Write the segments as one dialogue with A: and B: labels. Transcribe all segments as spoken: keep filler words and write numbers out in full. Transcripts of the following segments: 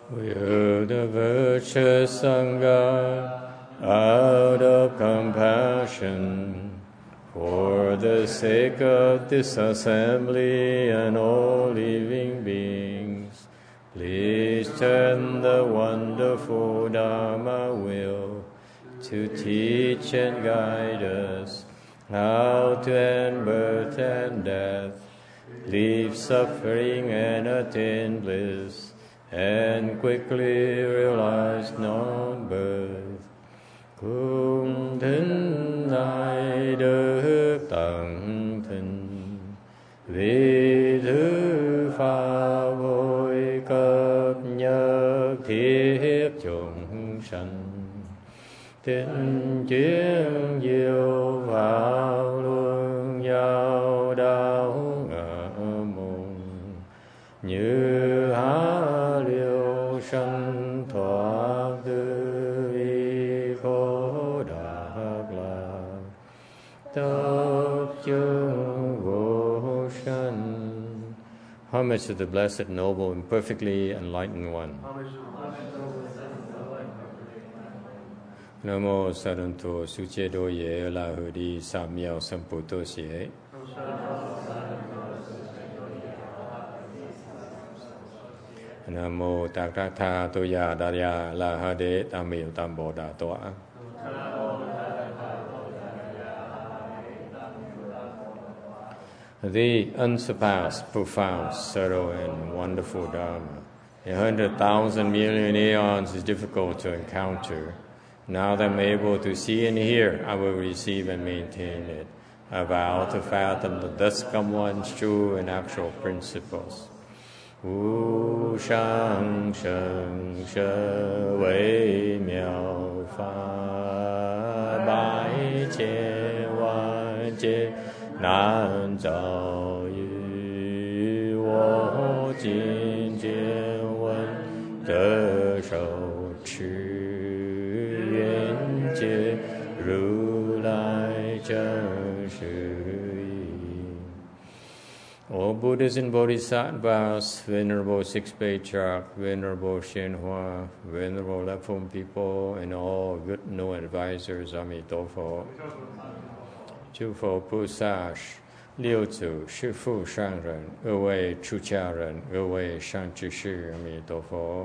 A: Will the virtuous Sangha out of compassion for the sake of this assembly and all living beings, please turn the wonderful Dharma wheel to teach and guide us how to end birth and death, leave suffering and attain bliss, and quickly realize non-birth. Cung thính đại đức tận thịnh, vì thứ pháp hội cấp nhất thiết chúng sanh, tinh chuyên diệu vào luân giao đạo ngã môn, như há liêu sanh thoát tư y khổ đạc lạc, tập chứng vô sanh. Homage to the Blessed Noble and Perfectly Enlightened One. Namo Saranto Suchedo Ye La Hudi Samyao Samputo Xie. Namo Takratha Toya Darya La Hade Tamil Tambo Da Toa. The unsurpassed, profound, subtle, and wonderful Dharma. A hundred thousand million aeons is difficult to encounter. Now that I'm able to see and hear, I will receive and maintain it. I vow to fathom the thus come one's true and actual principles. Wu shang sheng she wei miao fa bai che wan che nan zhao yu wo jin jian wen de shou chi yuan jie ru lai zhen shi. All Buddhas and Bodhisattvas, Venerable Six Patriarchs, Venerable Shenhua, Venerable Left Home people, and all good no advisors, Amitofo, Chư Phổ菩萨, Liu Tzu, Sư Phụ Sang Ren, Ơ Wei Chu Cha Ren, Ơ Wei Sang Chư Sư, Amitofo.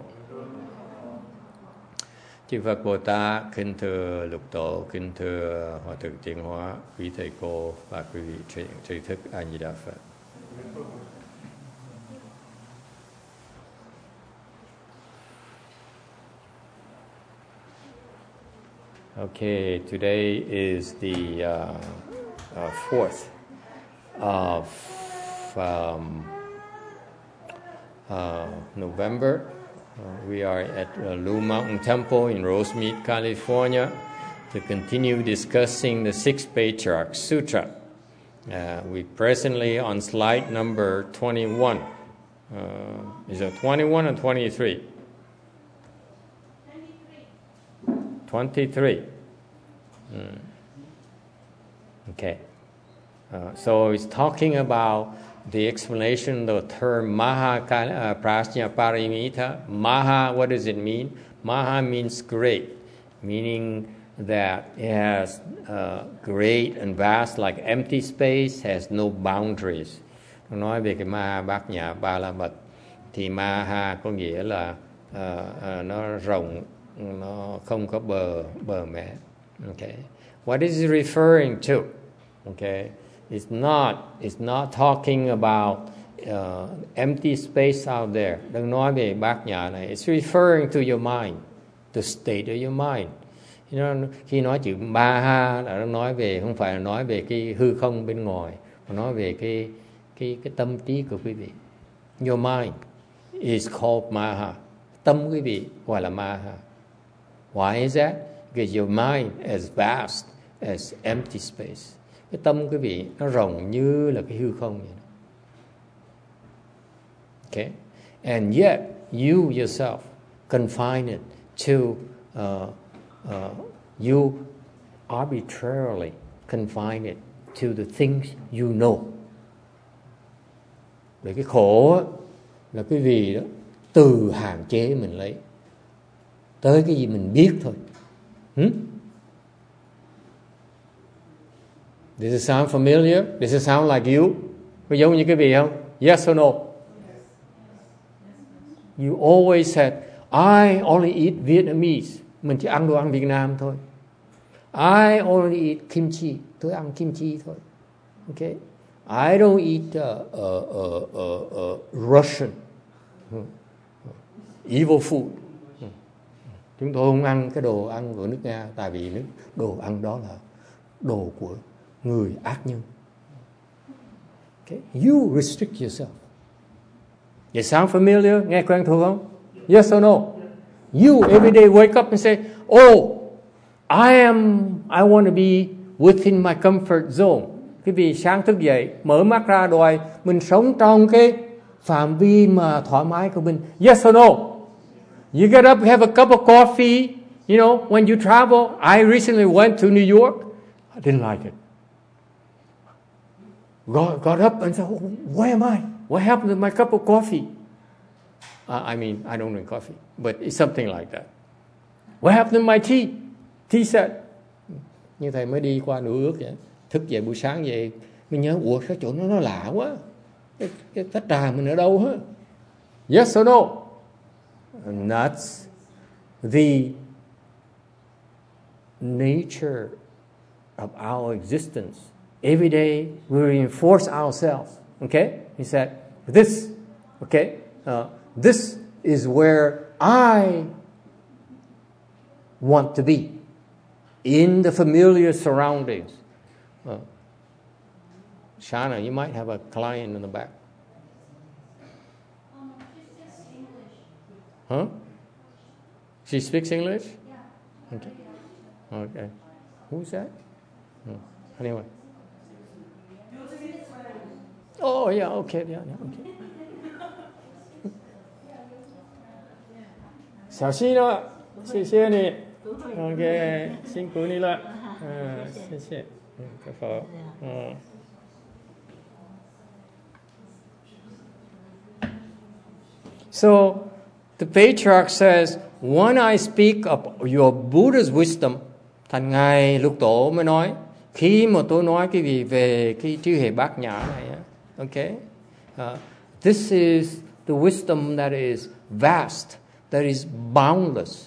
A: Chư Phật Bồ Tát, kính thưa Lục Tổ, kính thưa Hòa Thượng Tiến Hóa, quý thầy cô và quý vị tri thức A Di Đà Phật. Okay, today is the uh, uh, fourth of um, uh, November. Uh, we are at uh, Blue Mountain Temple in Rosemead, California, to continue discussing the Six Patriarchs Sutra. Uh, we presently on slide number twenty-one. Uh, is it twenty-one or twenty-three? twenty-three. Mm. Okay. Uh, so it's talking about the explanation of the term Maha uh, Prajna Paramita. Maha, what does it mean? Maha means great, meaning that it has uh, great and vast, like empty space, has no boundaries. Nói về cái Maha Bát Nhã Ba La Mật thì Maha có nghĩa là uh, uh, nó rộng, nó không có bờ bờ mẹ. Okay, what is it referring to? Okay, it's not it's not talking about uh, empty space out there. Đừng nói về Bát Nhã này. It's referring to your mind, the state of your mind. You know, khi nói chữ Maha là nó nói về, không phải là nói về cái hư không bên ngoài, mà nói về cái cái cái tâm trí của quý vị. Your mind is called Maha. Tâm quý vị gọi là Maha. Why is that? Because your mind is vast as empty space. Cái tâm quý vị nó rộng như là cái hư không vậy. Okay? And yet you yourself confine it to uh, uh, you arbitrarily confine it to the things you know. Để cái khổ là cái gì đó từ hạn chế mình lấy tới cái gì mình biết thôi. Hmm? Does it sound familiar? Does it sound like you? Có giống như cái vị không? Yes or no? You always said, I only eat Vietnamese. Mình chỉ ăn đồ ăn Việt Nam thôi. I only eat kimchi. Tôi ăn kimchi thôi. Okay? I don't eat uh, uh, uh, uh, uh, Russian. Evil food. Chúng tôi không ăn cái đồ ăn của nước Nga, tại vì nước đồ ăn đó là đồ của người ác nhân. Okay? You restrict yourself. It sound familiar? Nghe quen thuộc không? Yes or no? You every day wake up and say, oh, I am, I want to be within my comfort zone. Cái vì sáng thức dậy, mở mắt ra đòi mình sống trong cái phạm vi mà thoải mái của mình. Yes or no? You get up, have a cup of coffee. You know, when you travel, I recently went to New York. I didn't like it. Got, got up and said, where am I? What happened to my cup of coffee? Uh, I mean, I don't drink coffee, but it's something like that. What happened to my tea? Tea set. Như thầy mới đi qua New York vậy. Thức dậy buổi sáng vậy, mình nhớ, ủa cái chỗ nó nó lạ quá. Cái, cái tách trà mình ở đâu hết? Yes or no? And that's the nature of our existence. Every day we reinforce ourselves. Okay? He said, this, okay, uh, this is where I want to be, in the familiar surroundings. Uh, Shana, you might have a client in the back.
B: Um, she speaks English.
A: Huh? She speaks English?
B: Yeah.
A: Okay. Okay. Who's that? Oh, anyway. Oh, yeah, okay, yeah, yeah, okay. 小心了，谢谢你。OK， 辛苦你了。嗯，谢谢。嗯，可否？嗯。So the patriarch says, when I speak of your Buddha's wisdom, thành ngài Lục Tổ mới nói, khi mà tôi nói cái gì về cái trí huệ bát nhã này, okay, uh, this is the wisdom that is vast, that is boundless.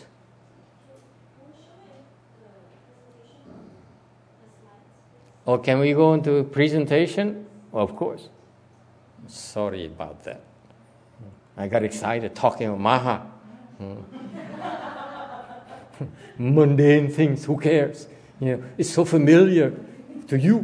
A: Or can we go into presentation? Well, of course. Sorry about that. I got excited talking about Maha. Mundane things, who cares? You know, it's so familiar to you.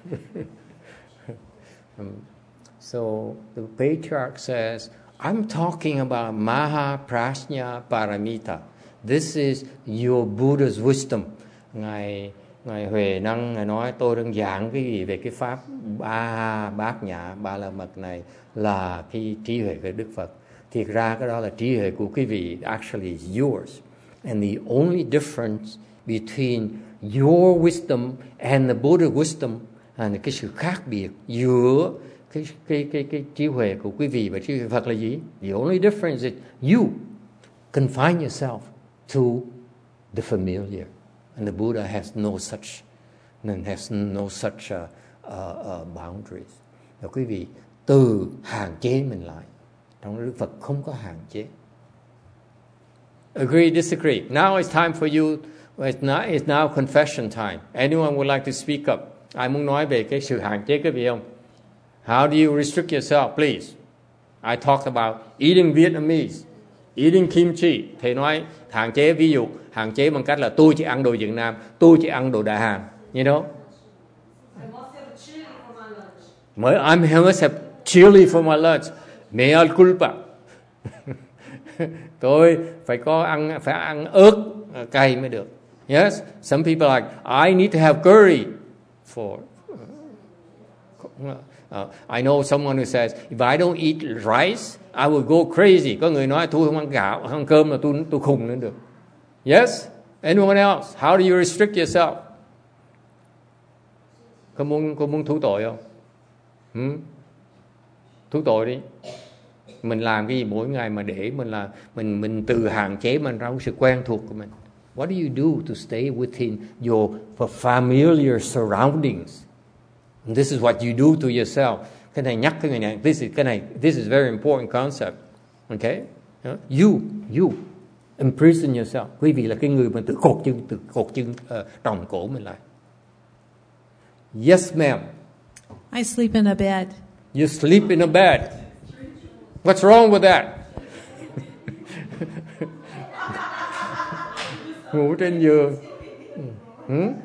A: um, so the patriarch says, I'm talking about Maha Prajna Paramita. This is your Buddha's wisdom. Ngài Ngài Huệ Năng Ngài nói tôi đang giảng cái gì về cái pháp ba bát nhã ba la mật này là cái trí huệ của Đức Phật. Thiệt ra cái đó là trí huệ của quý vị, actually is yours. And the only difference between your wisdom and the Buddha wisdom là cái sự khác biệt giữa cái cái cái cái trí huệ của quý vị và trí huệ Phật là gì? The only difference is you confine yourself to the familiar, and the Buddha has no such, and has no such uh, uh, uh, boundaries. Và quý vị từ hạn chế mình lại. Trong Đức Phật không có hạn chế. Agree, disagree. Now it's time for you. It's now, it's now confession time. Anyone would like to speak up? Ai muốn nói về cái sự hạn chế cái gì không? How do you restrict yourself, please? I talked about eating Vietnamese, eating kimchi. Thầy nói hạn chế, ví dụ hạn chế bằng cách là tôi chỉ ăn đồ Việt Nam, tôi chỉ ăn đồ Đại Hàn. You know?
C: I must have chili for my lunch.
A: Mới I must have chili for my lunch. Mea culpa. Tôi phải có ăn phải ăn ớt cay mới được. Yes, some people are like I need to have curry for. Uh, I know someone who says if I don't eat rice, I will go crazy. Có người nói tôi không ăn gạo, không ăn cơm là tôi tôi khùng lên được. Yes, anyone else? How do you restrict yourself? Có muốn có muốn thú tội không? Hmm? Thú tội đi. Mình làm cái gì mỗi ngày mà để mình là mình mình tự hạn chế mình trong sự quen thuộc của mình. What do you do to stay within your familiar surroundings? And this is what you do to yourself. Cái này nhắc cái người này, this is cái này, this is very important concept. Okay? You, you imprison yourself. Quý vị là cái người mà tự cột chân, tự cột chân uh, tròng cổ mình lại. Yes, ma'am.
D: I sleep in a bed.
A: You sleep in a bed. What's wrong with that? Ngủ trên giường. Hmm?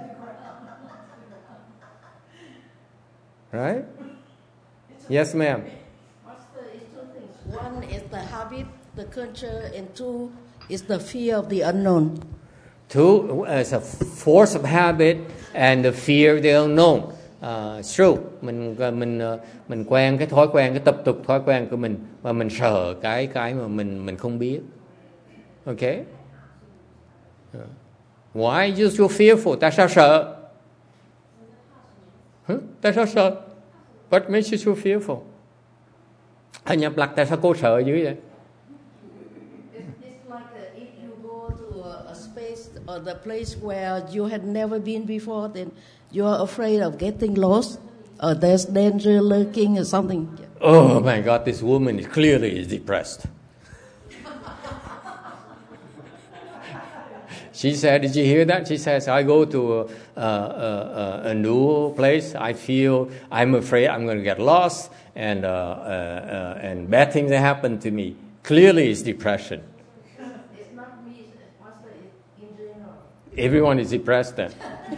A: Right? Yes, ma'am.
E: What's the two things? One is the habit, the culture, and two is the fear of the unknown.
A: Two is a force of habit and the fear of the unknown. Uh, true. Mình mình mình quen cái thói quen, cái tập tục thói quen của mình và mình sợ cái cái mà mình mình không biết. Okay? Uh, why you so fearful? Tại sao sợ? Huh? Tại sao sợ? What makes you so fearful? Anh nhập lạc tại sao cô sợ dữ vậy?
E: It's like a, if you go to a, a space or the place where you had never been before, then you are afraid of getting lost, or there's danger lurking or something.
A: Oh my God, this woman is clearly is depressed. She said, did you hear that? She says, I go to a, a, a, a new place. I feel, I'm afraid I'm going to get lost and, uh, uh, uh, and bad things that happen to me. Clearly it's depression.
E: It's not me, Master, it's in general.
A: Everyone is depressed then.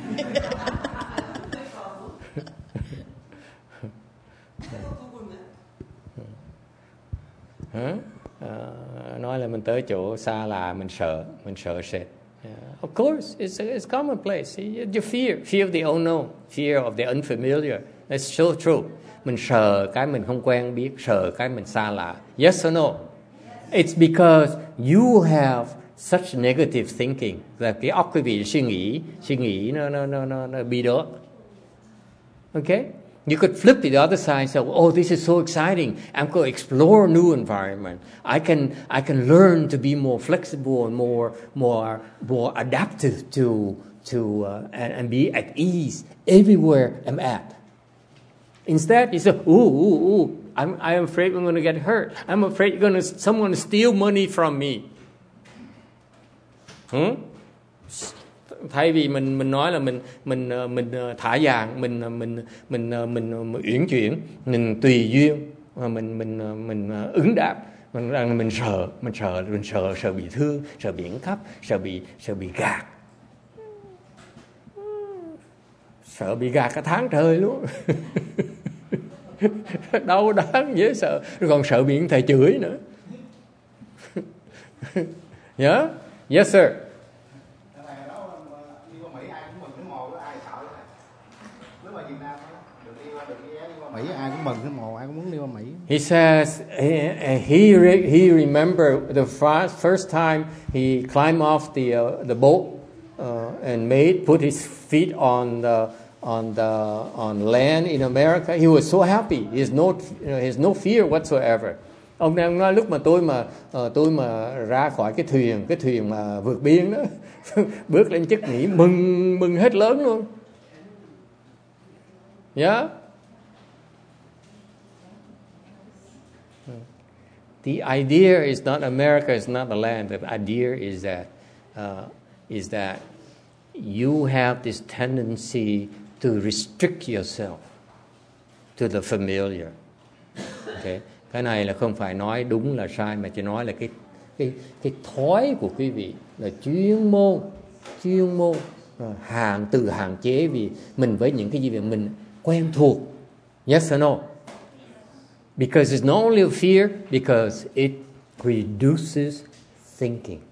A: Hả? Uh, nói là mình tới chỗ xa lạ, mình sợ, mình sợ sệt. Yeah. Of course, it's it's commonplace. You fear, fear of the unknown, fear of the unfamiliar. That's so true. Mình sợ cái mình không quen biết, sợ cái mình xa lạ. Yes or no? It's because you have such negative thinking. Là cái óc quý vị suy nghĩ, suy nghĩ nó nó nó nó, nó bị đó. Okay? You could flip to the other side and say, oh, this is so exciting. I'm going to explore a new environment. I can I can learn to be more flexible and more more more adaptive to to uh, and, and be at ease everywhere I'm at. Instead, you say, ooh, ooh, ooh, I'm I'm afraid I'm going to get hurt. I'm afraid you're going to someone to steal money from me. Hmm? Thay vì mình mình nói là mình mình mình thả vàng, mình mình mình mình mình uyển chuyển, mình tùy duyên, mình mình mình ứng đáp, mình mình sợ, mình sợ, mình sợ sợ bị thương, sợ bị cắp, sợ bị sợ bị gạt, sợ bị gạt cả tháng trời luôn. Đau đớn dễ sợ, rồi còn sợ bị thầy chửi nữa. Yeah? Yes sir.
F: Mỹ ai cũng mừng cái mồ, ai cũng muốn đi qua Mỹ.
A: He says he he, he remember the first first time he climbed off the uh, the boat uh, and made put his feet on the on the on land in America. He was so happy. He has no you know, he has no fear whatsoever. Ông đang nói lúc mà tôi mà uh, tôi mà ra khỏi cái thuyền cái thuyền mà vượt biên đó bước lên chất nghỉ mừng mừng hết lớn luôn. Yeah. The idea is not America is not the land. The idea is that uh, is that you have this tendency to restrict yourself to the familiar. Okay. Cái này là không phải nói đúng là sai mà chỉ nói là cái cái cái thói của quý vị là chuyên môn chuyên môn hạn từ hạn chế vì mình với những cái gì mà mình quen thuộc. Yes or no? Because it's not only a fear, because it reduces thinking.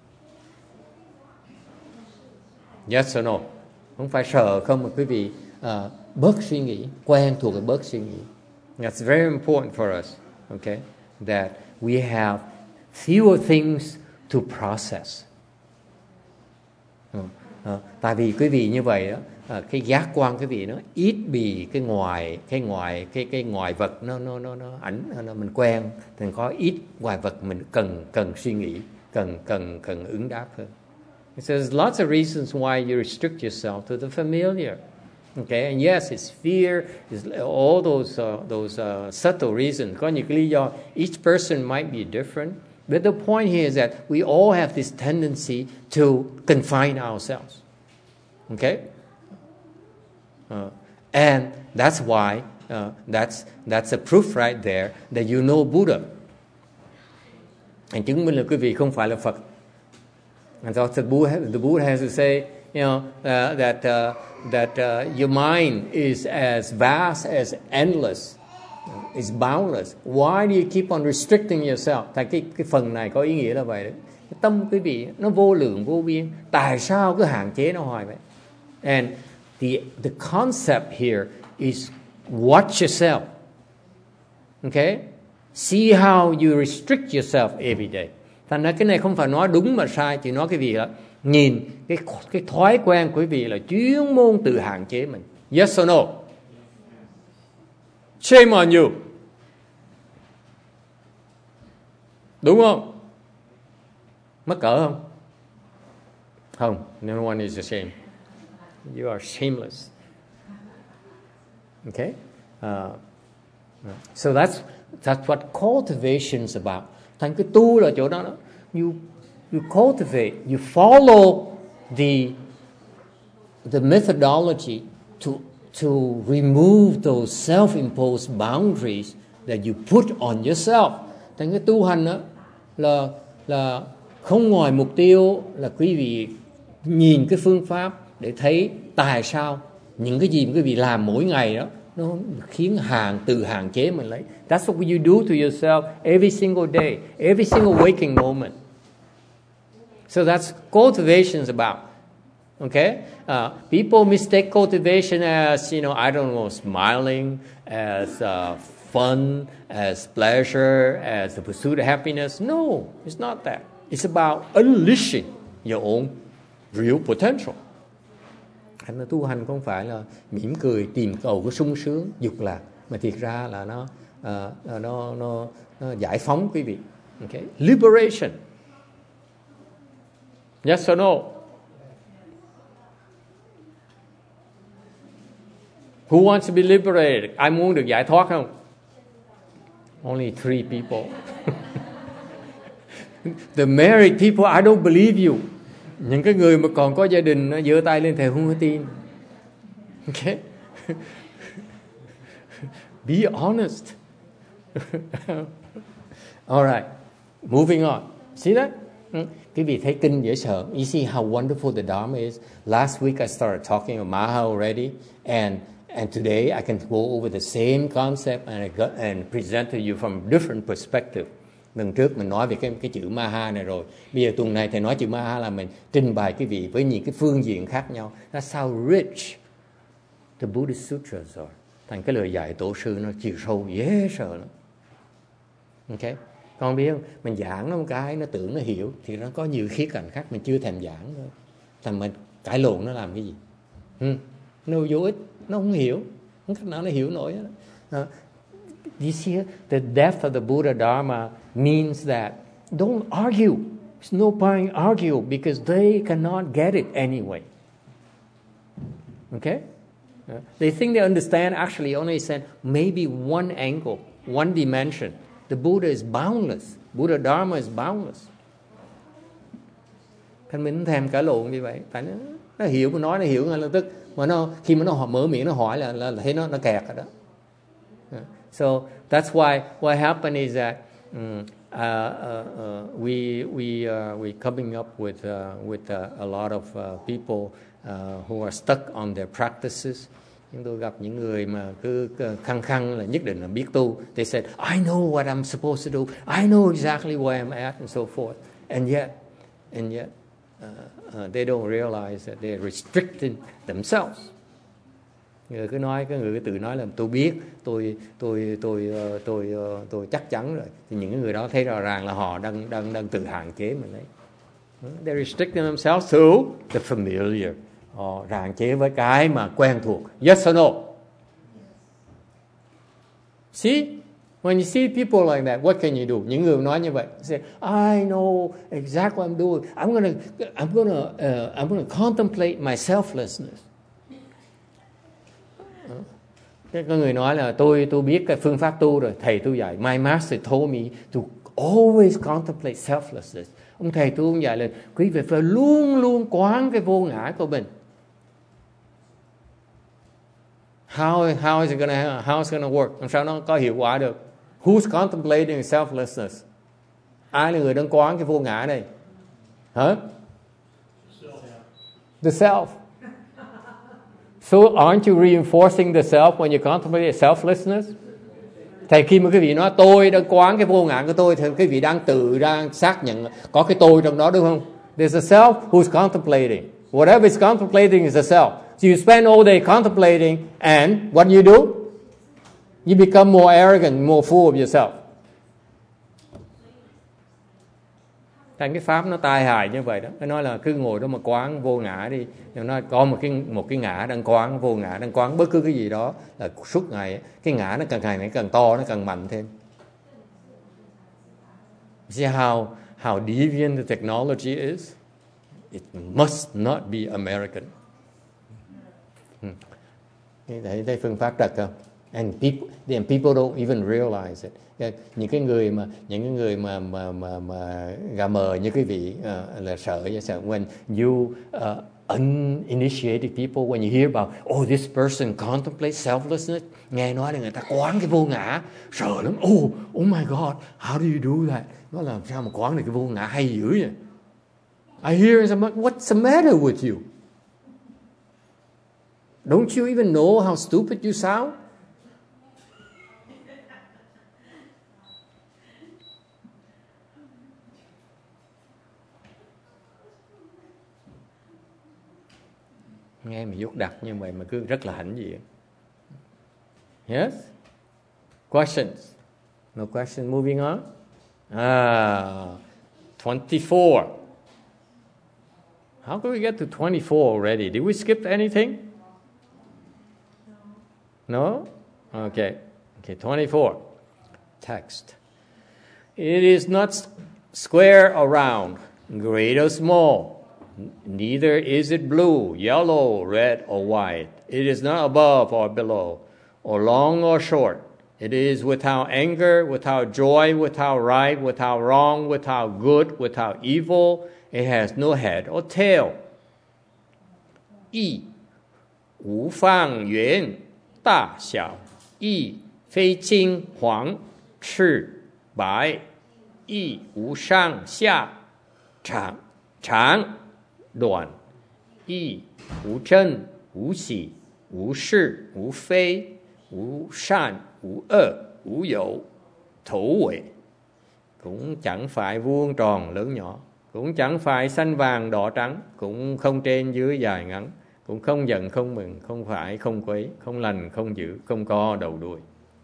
A: Yes or no? Không phải sợ không mà quý vị uh, bớt suy nghĩ, quen thuộc cái bớt suy nghĩ. That's very important for us, okay? That we have fewer things to process. Uh, uh, tại vì quý vị như vậy đó, à, cái giác quan quý vị nó ít bị cái ngoài cái ngoài cái cái ngoài vật nó nó nó nó ảnh nó mình quen, thì có ít ngoài vật mình cần cần suy nghĩ, cần cần cần ứng đáp hơn. So there's lots of reasons why you restrict yourself to the familiar. Okay, and yes, it's fear, it's all those uh, those uh, subtle reasons. Có những cái lý do. Each person might be different, but the point here is that we all have this tendency to confine ourselves. Okay, uh, and that's why uh, that's that's a proof right there that you know Buddha. And chứng minh là quý vị không phải là Phật. And so the Buddha, the Buddha has to say, you know, uh, that uh, that uh, your mind is as vast as endless, it's boundless. Why do you keep on restricting yourself? Tại cái cái phần này có ý nghĩa là vậy đấy. Cái tâm quý vị nó vô lượng vô biên. Tại sao cứ hạn chế nó hoài vậy? And the the concept here is watch yourself. Okay, see how you restrict yourself every day. Thành ra cái này không phải nói đúng mà sai, chỉ nói cái gì là nhìn cái cái thói quen của quý vị là chuyên môn tự hạn chế mình. Yes or no? Shame on you. Đúng không? Mắc cỡ không? Không. No one is ashamed. You are shameless. Okay? Uh, so that's that's what cultivation is about. Thành cái tu là chỗ đó, đó. You you cultivate, you follow the the methodology to to remove those self-imposed boundaries that you put on yourself. Thành cái tu hành đó là là không ngoài mục tiêu là quý vị nhìn cái phương pháp để thấy tại sao những cái gì mà quý vị làm mỗi ngày đó nó khiến hạn tự hạn chế mình lấy. That's what you do to yourself every single day, every single waking moment. So that's cultivation is about. Okay, uh, people mistake cultivation as, you know, I don't know, smiling, as uh, fun, as pleasure, as the pursuit of happiness. No, it's not that. It's about unleashing your own real potential. Thành ra tu hành không phải là mỉm cười tìm cầu cái sung sướng dục lạc, mà thiệt ra là nó uh, nó, nó nó giải phóng quý vị. Okay, liberation. Yes or no? Who wants to be liberated? Ai muốn được giải thoát không? Only three people. The married people, I don't believe you. Những cái người mà còn có gia đình nó giơ tay lên thề không có tin. Okay? Be honest. All right. Moving on. See that? Quý vị thấy kinh dễ sợ. You see how wonderful the Dharma is. Last week I started talking about Maha already, and and today I can go over the same concept and I got, and present to you from a different perspective. Lần trước mình nói về cái cái chữ Maha này rồi. Bây giờ tuần này thầy nói chữ Maha là mình trình bày quý vị với những cái phương diện khác nhau. That's how rich the Buddhist sutras are. Thành cái lời dạy tổ sư nó chiều sâu dễ sợ lắm. Okay? Con biết không? Mình giảng nó một cái nó tưởng nó hiểu thì nó có nhiều khía cạnh khác mình chưa thèm giảng thôi. Thành mình cãi lộn nó làm cái gì? Hmm. Nó vô ích, nó không hiểu, không cách nào nó hiểu nổi đó. Uh, you see, the depth of the Buddha Dharma means that don't argue. There's no point argue because they cannot get it anyway. Okay? Uh, they think they understand, actually only said maybe one angle, one dimension. The Buddha is boundless. Buddha Dharma is boundless. Thành mình thèm cãi lộn như vậy. Tại nó, nó hiểu, mà nói nó hiểu ngay lập tức. Mà nó khi mà nó mở miệng nó hỏi là, là, là thấy nó nó kẹt rồi đó. Yeah. So that's why what happened is that um, uh, uh, uh, we we uh, we coming up with uh, with uh, a lot of uh, people uh, who are stuck on their practices. Chúng tôi gặp những người mà cứ khăng khăng là nhất định là biết tu. They said, I know what I'm supposed to do. I know exactly where I'm at and so forth. And yet, and yet, uh, uh, they don't realize that they're restricting themselves. Người cứ nói, cái người cứ tự nói là tôi biết, tôi tôi tôi tôi tôi, tôi chắc chắn rồi. Thì những người đó thấy rõ ràng là họ đang đang đang tự hạn chế mình đấy. They're restricting themselves to the familiar. Họ hạn chế với cái mà quen thuộc. Yes or no? See? When you see people like that, what can you do? Những người nói như vậy, say, I know exactly what I'm doing. I'm gonna, I'm gonna, uh, I'm gonna contemplate my selflessness. Cái có người nói là tôi tôi biết cái phương pháp tu rồi, thầy tôi dạy. My master told me to always contemplate selflessness. Ông thầy tôi cũng dạy là quý vị phải luôn luôn quán cái vô ngã của mình. How how is it gonna how is it gonna work? Làm sao nó có hiệu quả được? Who's contemplating selflessness? Ai là người đang quán cái vô ngã này? Hả? The self. So aren't you reinforcing the self when you contemplate selflessness? Thầy khi mà quý vị nói tôi đang quán cái vô ngã của tôi thì quý vị đang tự đang xác nhận có cái tôi trong đó đúng không? There's a self who's contemplating. Whatever is contemplating is a self. So you spend all day contemplating and what do you do? You become more arrogant, more full of yourself. Thành cái pháp nó tai hại như vậy đó. Nó nói là cứ ngồi đó mà quán vô ngã đi. Nó nói có một cái một cái ngã đang quán, vô ngã đang quán bất cứ cái gì đó là suốt ngày cái ngã nó càng ngày nó càng to, nó càng mạnh thêm. See how how deviant the technology is? It must not be American. Hmm. Thấy thấy phương pháp trật không? And people, and people don't even realize it. Những cái người mà những cái người mà mà mà, mà gà mờ như quý vị uh, là sợ sợ when you uh, uninitiated people, when you hear about oh this person contemplates selflessness, nghe nói là người ta quán cái vô ngã, sợ lắm. Oh oh my God, how do you do that? Nó làm sao mà quán được cái vô ngã hay dữ vậy? I hear some, what's the matter with you? Don't you even know how stupid you sound? Nghe mà dốt đặc như vậy mà cứ rất là hãnh diện. Yes? Questions? No question. Moving on. Ah, twenty-four. How could we get to twenty-four already? Did we skip anything? No? Okay. Okay, twenty-four. Text. It is not square or round, great or small. Neither is it blue, yellow, red, or white. It is not above or below, or long or short. It is without anger, without joy, without right, without wrong, without good, without evil. It has no head or tail. 义无方圆大小，义非金黄赤白，义无上下长长短，义无真无喜无是无非无善无恶无有thủ huệ. Cũng chẳng phải vuông tròn lớn nhỏ, cũng chẳng phải xanh vàng đỏ trắng, cũng không trên dưới dài ngắn, cũng không giận không mừng, không phải không quấy, không lành không dữ, không có đầu đuôi.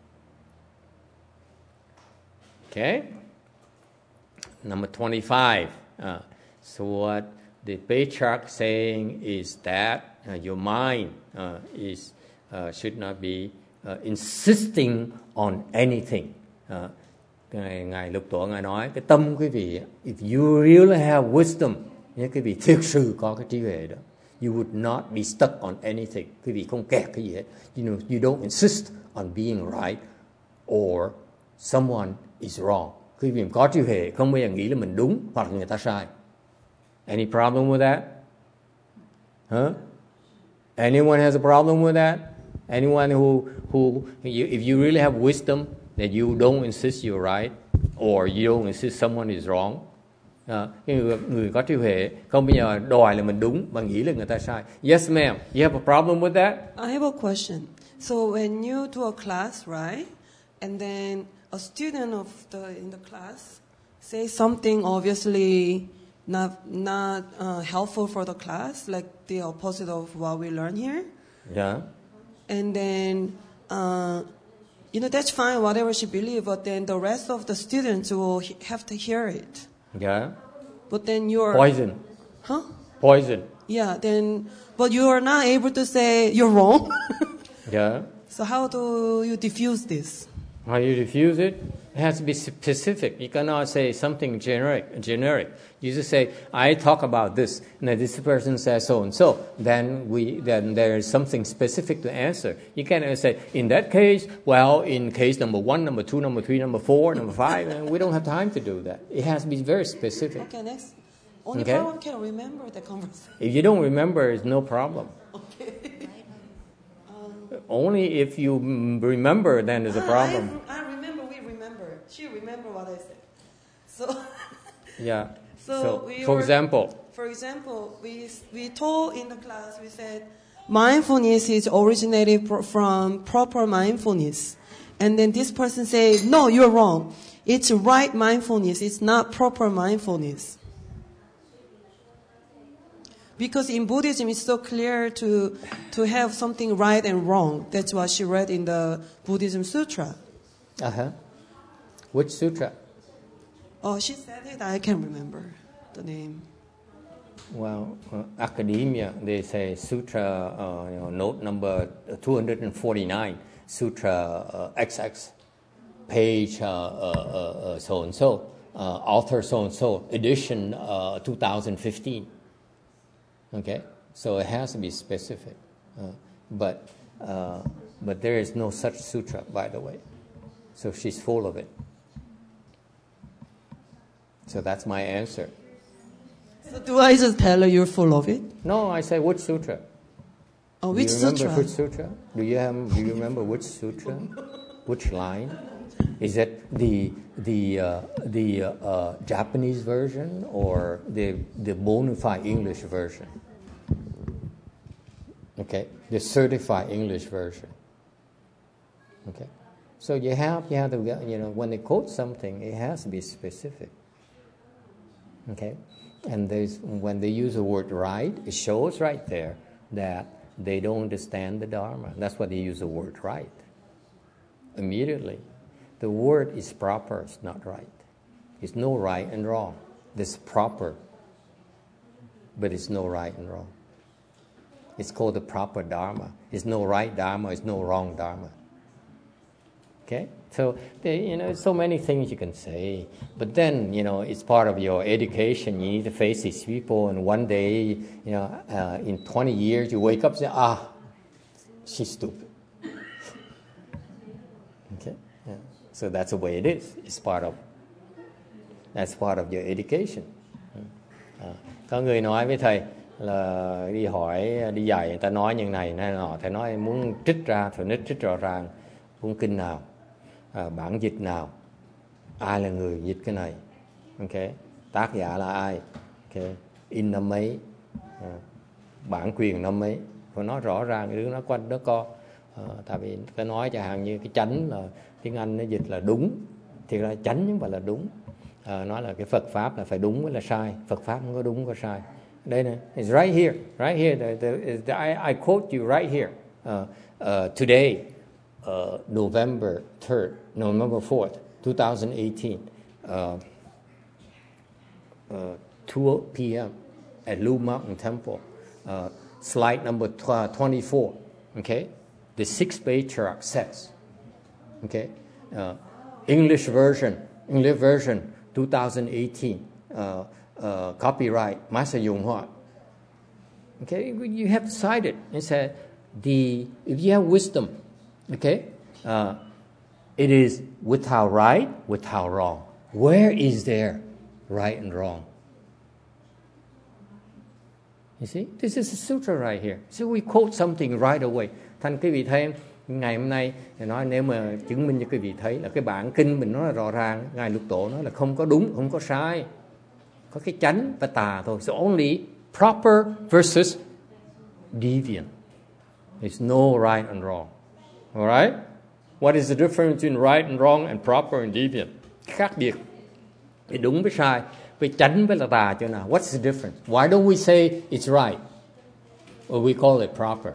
A: Okay. Number twenty-five. Uh, so what the patriarch saying is that uh, your mind uh, is uh, should not be uh, insisting on anything. Uh, Ngài, Ngài Lục Tổ Ngài nói cái tâm quý vị, if you really have wisdom, nếu quý vị thực sự có cái trí huệ đó, you would not be stuck on anything. Quý vị không kẹt cái gì hết. You know, you don't insist on being right or someone is wrong. Quý vị có trí huệ không bao giờ nghĩ là mình đúng hoặc là người ta sai. Any problem with that? Huh? Anyone has a problem with that? Anyone who who you, if you really have wisdom that you don't insist you're right or you don't insist someone is wrong. Uh, người, người có trí huệ không bao giờ đòi là mình đúng mà nghĩ là người ta sai. Yes, ma'am. You have a problem with that?
G: I have a question. So when you do a class, right, and then a student of the in the class say something obviously not not uh, helpful for the class, like the opposite of what we learn here.
A: Yeah.
G: And then, uh, you know, that's fine, whatever she believes, but then the rest of the students will he- have to hear it.
A: Yeah.
G: But then you're...
A: Poison.
G: Huh?
A: poison.
G: Yeah, then, but you are not able to say you're wrong.
A: Yeah.
G: So how do you diffuse this?
A: How you diffuse it? It has to be specific. You cannot say something generic. Generic. You just say, "I talk about this," and then this person says so and so. Then we, then there is something specific to answer. You cannot say, "In that case, well, in case number one, number two, number three, number four, number five." And we don't have time to do that. It has to be very specific.
G: Okay, next. Only
A: Okay.
G: problem can remember the conversation.
A: If you don't remember, it's no problem.
G: Okay.
A: Only if you mm, remember, then there's a problem.
G: I, I remember. We remember. She remember what I said. So.
A: Yeah.
G: So,
A: So,
G: we
A: for
G: were-
A: example,
G: For example, we we told in the class, we said mindfulness is originated pro- from proper mindfulness, and then this person said, "No, you're wrong. It's right mindfulness. It's not proper mindfulness." Because in Buddhism, it's so clear to to have something right and wrong. That's what she read in the Buddhism Sutra.
A: uh huh. Which sutra?
G: Oh, she said it. I can't remember the name.
A: Well, uh, academia, they say sutra, uh, you know, note number two hundred forty-nine, sutra uh, X X, page uh, uh, uh, so and so, uh, author so and so, edition uh, two thousand fifteen. Okay, so it has to be specific, uh, but uh, but there is no such sutra, by the way. So she's full of it. So that's my answer.
G: So do I just tell her you're full of it?
A: No, I say which sutra?
G: Oh,
A: Do
G: which
A: you remember
G: sutra?
A: which sutra? Do you have? Do you remember which sutra? Which line? Is it the the uh, the uh, uh, Japanese version or the the bona fide English version? Okay, the certified English version. Okay, so you have you have to you know when they quote something, it has to be specific. Okay, and there's when they use the word right, it shows right there that they don't understand the Dharma. That's why they use the word right. Immediately, the word is proper, it's not right. It's no right and wrong. This proper, but it's no right and wrong. It's called the proper Dharma. It's no right Dharma, it's no wrong Dharma. Okay? So, there, you know, so many things you can say. But then, you know, it's part of your education. You need to face these people, and one day, you know, uh, in twenty years, you wake up and say, ah, she's stupid. Okay? Yeah. So that's the way it is. It's part of, that's part of your education. À, có người nói với thầy là đi hỏi, đi dạy, người ta nói như này, này nọ. Thầy nói muốn trích ra, thầy nói trích rõ ràng, cuốn kinh nào, à, bản dịch nào, ai là người dịch cái này, ok, tác giả là ai, ok, in năm mấy, à, bản quyền năm mấy, phải nói rõ ràng. Cái đứa nó quanh đó co, à, tại vì cái nói chẳng hạn như cái chánh là tiếng Anh nó dịch là đúng, thì ra chánh nhưng mà là đúng. À, nói là cái Phật pháp là phải đúng với là sai, Phật pháp không có đúng có sai. Đây này, it's right here, right here. The, the, the, I, I quote you right here. Uh, uh, today, uh, November third, November fourth, twenty eighteen, uh, uh, two p.m. at Lu Mountain Temple. Uh, slide number twenty-four. Okay, the sixth patriarch says. Okay, uh, English version, English version. twenty eighteen, uh, uh, copyright, Master Yung Hoa. Okay, you have to cite it. It said, the if you have wisdom, okay, uh, it is without right, without wrong. Where is there right and wrong? You see, this is a sutra right here. So we quote something right away. Thành quý vị thấy ngày hôm nay nói nếu mà chứng minh cho quý vị thấy là cái bản kinh mình nói là rõ ràng, ngài Lục Tổ nói là không có đúng, không có sai, có cái chánh và tà thôi. So only proper versus deviant. There's no right and wrong. Alright? What is the difference between right and wrong and proper and deviant? Khác biệt với đúng với sai, với chánh với là tà chỗ nào? What's the difference? Why don't we say it's right or we call it proper?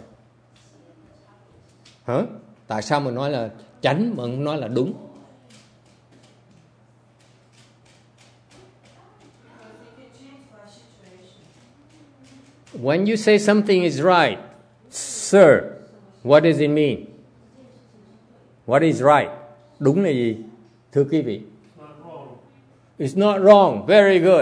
A: Hả? Tại sao mình nói là chánh mà không nói là đúng? When you say something is right, sir, what does it mean? What is right? Đúng là gì? Thưa quý vị.
H: It's not wrong.
A: It's not wrong. Very good.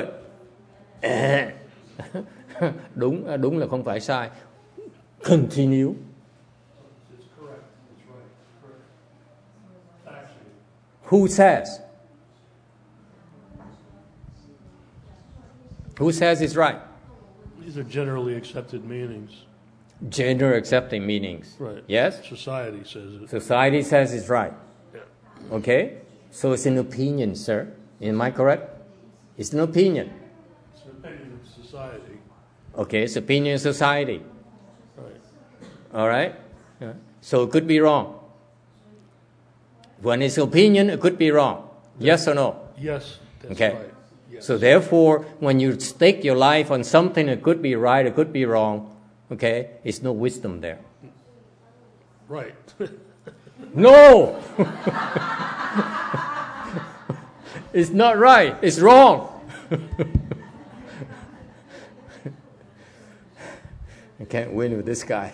A: đúng đúng là không phải sai. Continue.
H: It's correct. It's right. Correct. Actually.
A: Who says? Who says it's right?
H: These are generally accepted meanings.
A: General accepting meanings.
H: Right.
A: Yes?
H: Society says it.
A: Society says it's right.
H: Yeah.
A: Okay? So it's an opinion, sir. Am I correct? It's an opinion.
H: It's an opinion of society.
A: Okay, it's opinion of society.
H: Right.
A: All right? Yeah. So it could be wrong. When it's opinion, it could be wrong. Yes or no?
H: Yes, that's
A: Okay.
H: right. Yes.
A: So therefore, when you stake your life on something that could be right, it could be wrong, okay, it's no wisdom there.
H: Right.
A: No! It's not right. It's wrong. I can't win with this guy.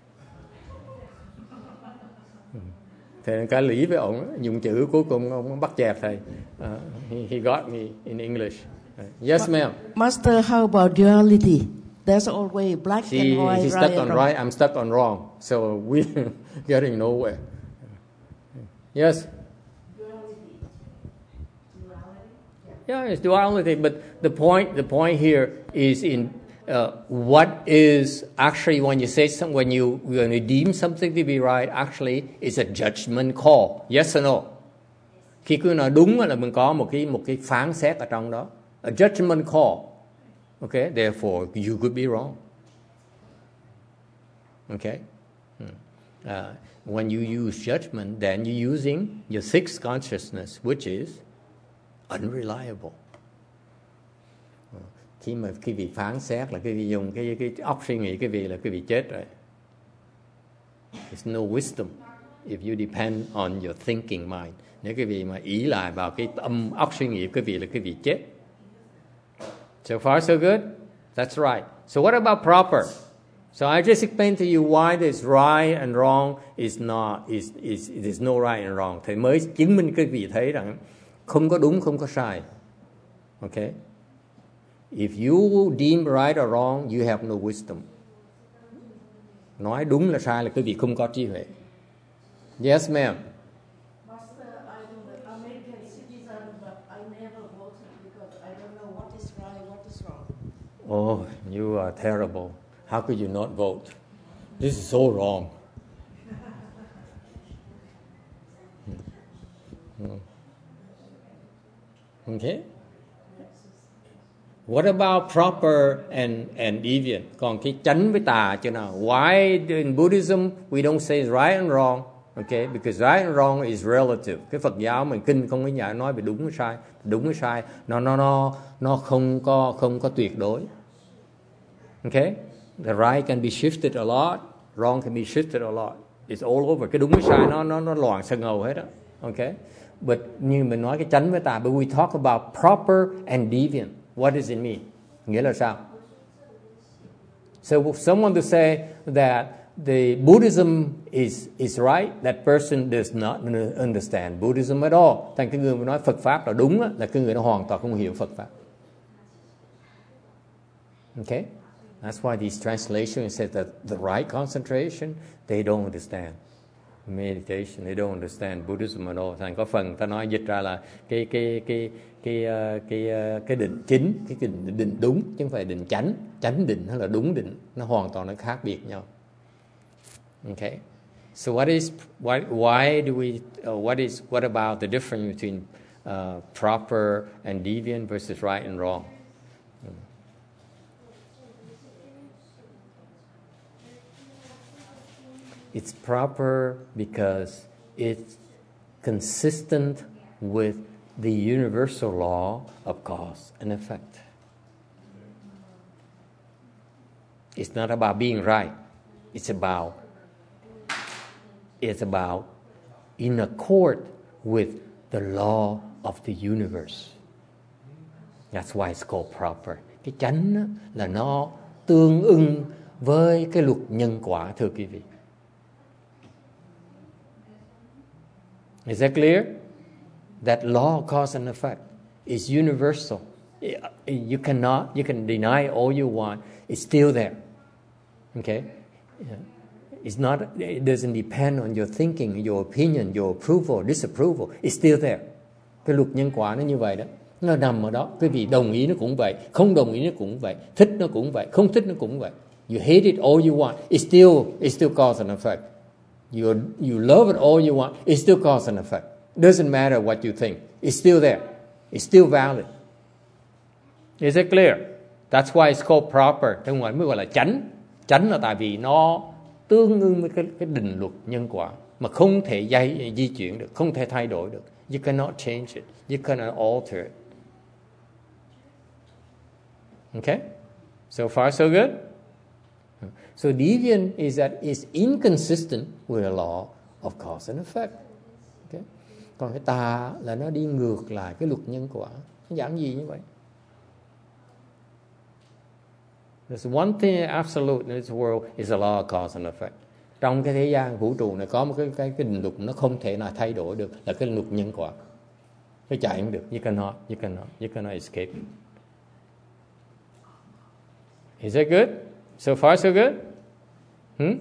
A: Thầy cái lý với ông dùng chữ cuối cùng ông bắt chẹt thầy. Uh, he, he got me in English. Yes, ma'am.
E: Master, how about duality? There's always black
A: See,
E: and white,
A: he's
E: right
A: stuck on
E: and wrong.
A: right. I'm stuck on wrong. So we're getting nowhere. Yes. Yeah, it's duality. But the point, the point here is in uh, what is actually when you say some, when you when you deem something to be right, actually it's a judgment call. Yes or no? Khi cứ nói đúng là mình có một cái một cái phán xét ở trong đó. A judgment call. Okay, therefore you could be wrong. Okay. Uh, when you use judgment, then you're using your sixth consciousness, which is unreliable. Khi mà cái vị phán xét là cái vị dùng cái cái óc suy nghĩ cái vị là cái vị chết rồi. There's no wisdom if you depend on your thinking mind. Nếu cái vị mà ý lại vào cái tâm óc suy nghĩ cái vị là cái vị chết. So far so good? That's right. So what about proper? So I just explained to you why this right and wrong is not is is there's no right and wrong. Thầy mới chứng minh cái vị thấy rằng không có đúng không có sai. Okay? If you deem right or wrong, you have no wisdom. Nói đúng là sai là cái vị không có trí huệ. Yes, ma'am.
E: Master, I'm an American citizen, but I never voted because I don't know what is right, what is wrong.
A: Oh, you are terrible. How could you not vote? This is so wrong. Okay? What about proper and, and deviant? Còn cái chánh với tà chứ nào? Why in Buddhism we don't say right and wrong? Okay, because right and wrong is relative. Cái Phật giáo mình kinh không có nhà nói về đúng hay sai, đúng hay sai, nó nó nó nó không có không có tuyệt đối. Okay, the right can be shifted a lot, wrong can be shifted a lot. It's all over. Cái đúng với sai nó nó nó loạn sân ngầu hết á. Okay, but như mình nói cái chánh với tà, but we talk about proper and deviant. What does it mean? Nghĩa là sao? So someone to say that the Buddhism is is right, that person does not understand Buddhism at all. Thành cái người mà nói Phật pháp là đúng á, là cái người đó hoàn toàn không hiểu Phật pháp. Okay? That's why these translations say that the right concentration, they don't understand meditation, they don't understand Buddhism at all. Thành có phần ta nói dịch ra là cái cái cái cái cái cái, cái định chính, cái định, định đúng chứ không phải định chánh, chánh định hay là đúng định, nó hoàn toàn nó khác biệt nhau. Okay, so what is why why do we uh, what is what about the difference between uh, proper and deviant versus right and wrong? Hmm. It's proper because it's consistent with the universal law of cause and effect. It's not about being right. It's about It's about in accord with the law of the universe. That's why it's called proper. Cái chánh là nó tương ưng với cái luật nhân quả, thưa quý vị. Is that clear? That law of cause and effect is universal. You cannot, you can deny all you want. It's still there. Okay? It's not, it doesn't depend on your thinking, your opinion, your approval, disapproval. It's still there. Cái luật nhân quả nó như vậy đó. Nó nằm ở đó. Quý vị đồng ý nó cũng vậy, không đồng ý nó cũng vậy, thích nó cũng vậy, không thích nó cũng vậy. You hate it all you want. It's still, it's still cause and effect. You, you love it all you want. It's still cause and effect. Doesn't matter what you think. It's still there. It's still valid. Is it clear? That's why it's called proper. Trong ngoài mới gọi là chánh. Chánh là tại vì nó tương ứng với cái, cái định luật nhân quả mà không thể di, di chuyển được, không thể thay đổi được. You cannot change it. You cannot alter it. Okay? So far so good? So deviant is that it's inconsistent with the law of cause and effect. Okay? Còn cái tà là nó đi ngược lại cái luật nhân quả. Nó giảng gì như vậy? There's one thing absolute in this world is the law of cause and effect. Trong cái thế gian vũ trụ này có một cái cái cái định luật nó không thể nào thay đổi được, là cái luật nhân quả. Nó chạy không được. You cannot, you cannot, you cannot escape it. Is that good? So far so good? Hmm?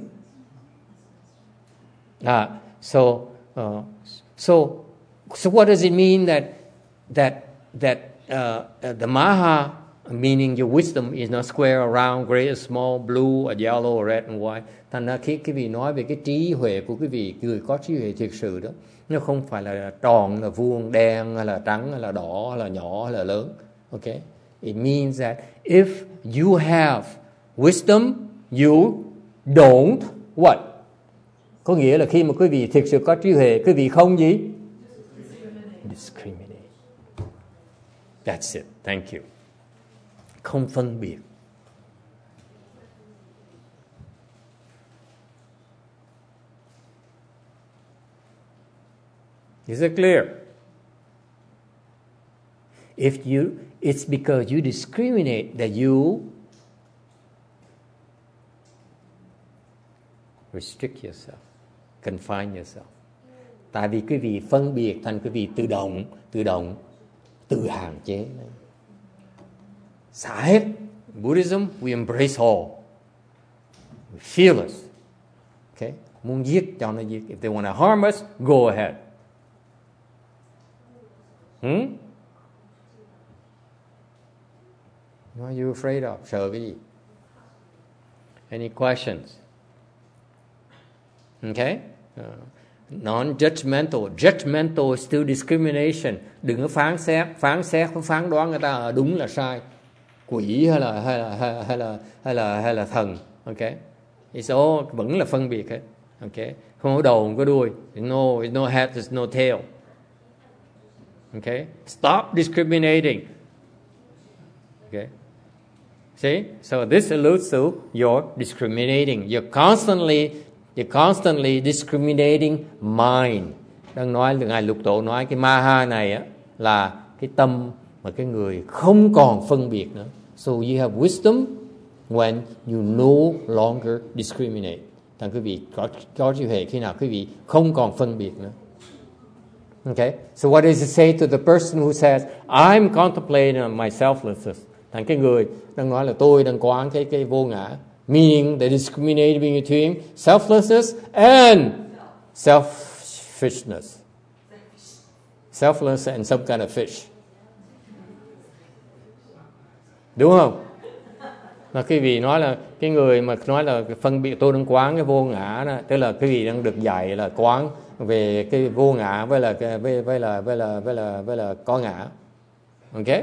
A: Ah, so uh, so so what does it mean that that that uh, uh, the Maha, meaning your wisdom, is not square, round, gray, small, blue, or yellow, or red and white? Thành ra khi quý vị nói về cái trí huệ của quý vị, người có trí huệ thực sự đó, nó không phải là tròn, là vuông, đen, hay là trắng, hay là đỏ, hay là nhỏ, hay là lớn. Okay? It means that if you have wisdom, you don't what? Có nghĩa là khi mà quý vị thực sự có trí huệ, quý vị không gì? Discriminate. That's it. Thank you. Không phân biệt. Is it clear? If you, it's because you discriminate that you restrict yourself, confine yourself. Tại vì quý vị phân biệt thành quý vị tự động, tự động, tự hạn chế. Xả hết. Buddhism, we embrace all. We're fearless. Okay? Muốn giết cho nó giết. If they want to harm us, go ahead. Hmm? What are you afraid of? Sợ cái gì? Any questions? Okay? Uh, non-judgmental. Judgmental is still discrimination. Đừng có phán xét, phán xét, phán đoán người ta là đúng là sai. Quỷ hay là hay là hay là hay là hay là, hay là thần. Okay? It's all vẫn là phân biệt hết. Okay? Không có đầu, không có đuôi. No, it's no head, there's no tail. Okay? Stop discriminating. Okay? See? So this alludes to your discriminating. You're constantly You're constantly discriminating mind. Đang nói, Ngài Lục Tổ nói cái Maha này á, là cái tâm mà cái người không còn phân biệt nữa. So you have wisdom when you no longer discriminate. Thằng quý vị có, có trí huệ khi nào quý vị không còn phân biệt nữa. Okay? So what does it say to the person who says, I'm contemplating on my selflessness? Thằng cái người đang nói là tôi đang quán cái, cái vô ngã. Meaning the discriminating between selflessness and selfishness. Selfless and some kind of fish. Đúng không? Mà quý vị nói là cái người mà nói là phân biệt tôi đang quán cái vô ngã đó, tức là quý vị đang được dạy là quán về cái vô ngã với là với với là với là với là với là có ngã. Okay?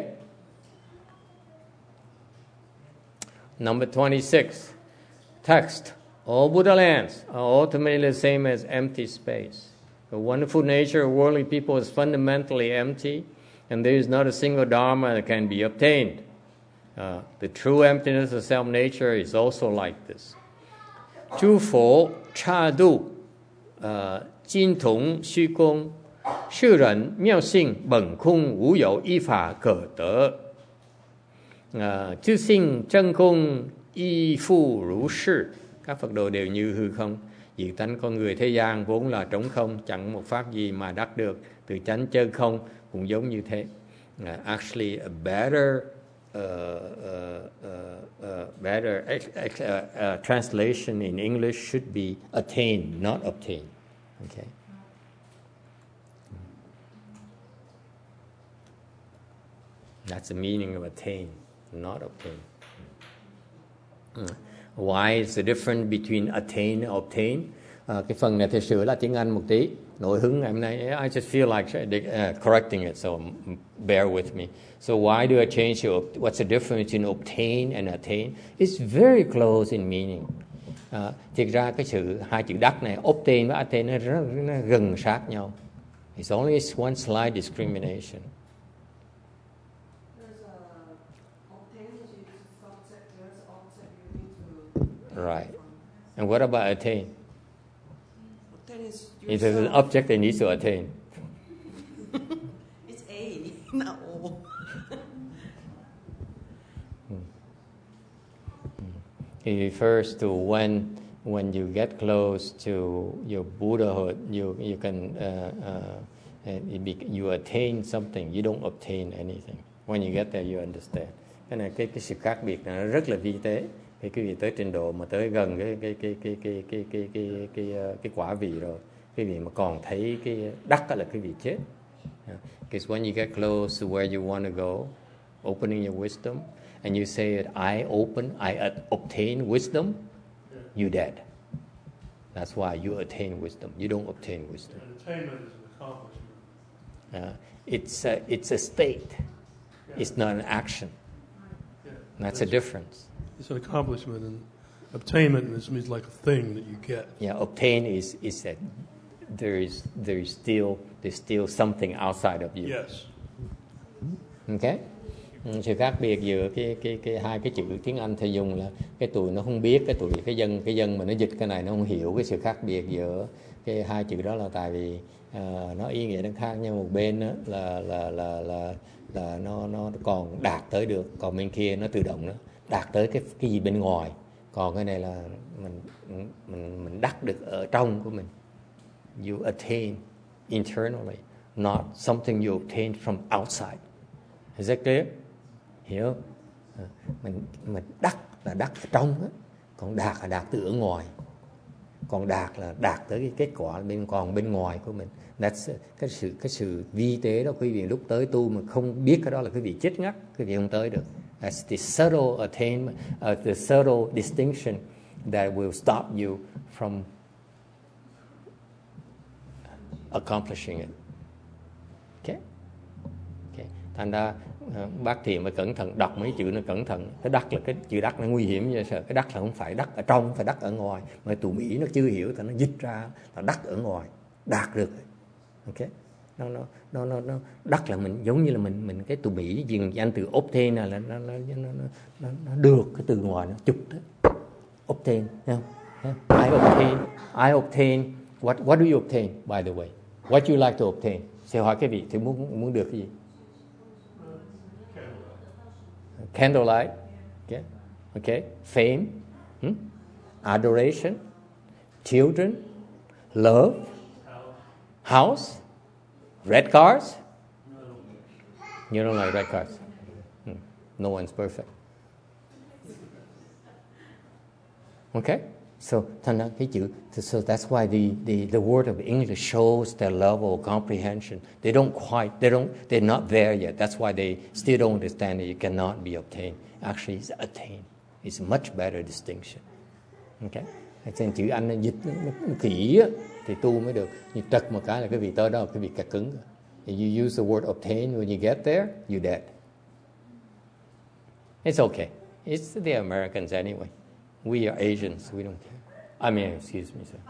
A: Number twenty-six. Text. All Buddha lands are ultimately the same as empty space. The wonderful nature of worldly people is fundamentally empty, and there is not a single dharma that can be obtained. Uh, the true emptiness of self-nature is also like this. Chư Phổ Cha Du, Jin Tong Xu Gong, Sư Rẩn Miao Xing Bẩn Khung Wu You Y Phả Cờ Tớ. Chư Sinh Chân Khung y phu rủ sư, các Phật đồ đều như hư không. Diệt tánh con người thế gian vốn là trống không, chẳng một pháp gì mà đắc được. Từ chánh chân không cũng giống như thế. Uh, actually, a better, uh, uh, uh, uh, better ex- ex- uh, uh, translation in English should be attain, not obtain. Okay. That's the meaning of attain, not obtain. Mm. Why is the difference between attain and obtain? Uh, cái phần này thì sửa là tiếng Anh một tí. Nội hứng ngày hôm nay, I just feel like uh, correcting it, so bear with me. So why do I change to, what's the difference between obtain and attain? It's very close in meaning. Uh, thiệt ra cái sự hai chữ đắc này, obtain và attain nó rất nó gần sát nhau. It's only one slight discrimination. Right. And what about attain?
G: Attain is
A: It is an object that needs to attain.
G: It's A, not O.
A: It refers to when when you get close to your Buddhahood, you you can uh, uh, it be, you attain something. You don't obtain anything. When you get there, you understand. Cái này cái cái sự khác biệt này nó rất là vi tế. Khi quý vị tới trình độ mà tới gần cái cái cái cái cái cái cái cái cái, cái quả vị rồi, quý vị mà còn thấy cái đắc là quý vị chết. Because when you get close to where you want to go, opening your wisdom, and you say that I open, I obtain wisdom, you dead. That's why you attain wisdom. You don't obtain wisdom.
H: And attainment is an accomplishment.
A: Uh, it's a, it's a state.
H: Yeah.
A: It's not an action.
H: Yeah.
A: That's a difference.
H: It's an accomplishment, and obtainment is means like a thing that you get.
A: Yeah, obtain is is that there is there is still there's still something outside of you.
H: Yes.
A: Okay. Sự khác biệt giữa cái cái cái hai cái chữ tiếng Anh thầy dùng là cái tụi nó không biết, cái tụi cái dân cái dân mà nó dịch cái này nó không hiểu cái sự khác biệt giữa cái hai chữ đó là tại vì uh, nó ý nghĩa nó khác, nhưng một bên đó là là là là là nó nó còn đạt tới được, còn bên kia nó tự động nó đạt tới cái cái gì bên ngoài, còn cái này là mình mình mình đắc được ở trong của mình. You attain internally, not something you obtain from outside. Is that clear? Hiểu? À, mình mình đắc là đắc ở trong đó, còn đạt là đạt từ ở ngoài, còn đạt là đạt tới cái kết quả bên còn bên ngoài của mình. That's cái sự cái sự vi tế đó quý vị lúc tới tu mà không biết cái đó là quý vị chết ngắt, quý vị không tới được. That's the subtle attainment, uh, the subtle distinction that will stop you from accomplishing it. Okay? Okay. Thành ra uh, bác Thiện phải cẩn thận đọc mấy chữ nó cẩn thận. Cái đắc là cái chữ đắc nó nguy hiểm vậy sợ. Cái đắc là không phải đắc ở trong, phải đắc ở ngoài. Mà tụi Mỹ nó chưa hiểu thì nó dịch ra là đắc ở ngoài, đạt được. Okay? Nó nó nó nó nó đắc là mình giống như là mình mình cái tụi Mỹ dùng danh từ obtain là nó nó nó nó nó, nó được cái từ ngoài nó chụp đó. Obtain, thấy không? I obtain, I obtain. What what do you obtain, by the way? What you like to obtain? Sẽ hỏi cái vị thì muốn muốn được cái gì? Candlelight, okay, okay. Fame, hmm? Adoration, children, love, house, red cars. You don't like red cars. Hmm. No one's perfect. Okay. So, thành ra cái chữ, so that's why the, the, the word of English shows their level of comprehension. They don't quite, they don't, they're not there yet. That's why they still don't understand that it cannot be obtained. Actually, it's attained. It's a much better distinction. Okay? Trên chữ Anh nó dịch nó, nó kỹ á, thì tu mới được. Nhưng trật một cái là cái vị tới đó là cái vị cạch cứng. If you use the word obtain when you get there, you're dead. It's okay. It's the Americans anyway. We are Asians. We don't care. I mean, excuse me, sir.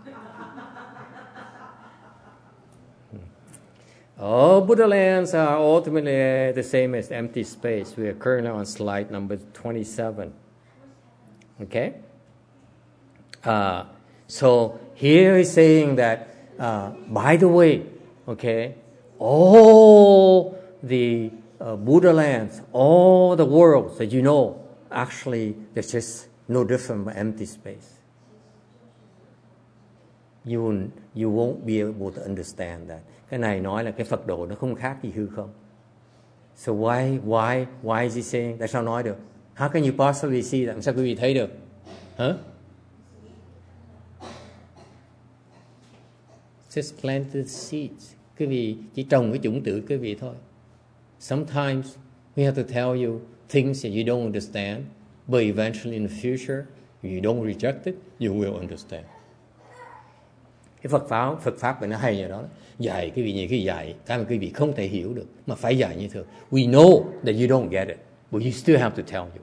A: All Buddha lands are ultimately the same as empty space. We are currently on slide number twenty-seven. Okay? Uh, so here he's saying that, uh, by the way, okay, all the uh, Buddha lands, all the worlds that you know, actually there's just no different from empty space. You won't, you won't be able to understand that. Cái này nói là cái Phật độ nó không khác gì hư không. So why, why, why is he saying? Tại sao nói được? How can you possibly see that? Sao quý vị thấy được? Hả? Just planted seeds. Quý vị chỉ trồng cái chủng tử quý vị thôi. Sometimes we have to tell you things that you don't understand, but eventually in the future, if you don't reject it, you will understand. Cái Phật pháp, Phật pháp nó hay như đó. Dạy quý vị nhiều khi dạy, cái mà quý vị không thể hiểu được, mà phải dạy như thế. We know that you don't get it, but you still have to tell you.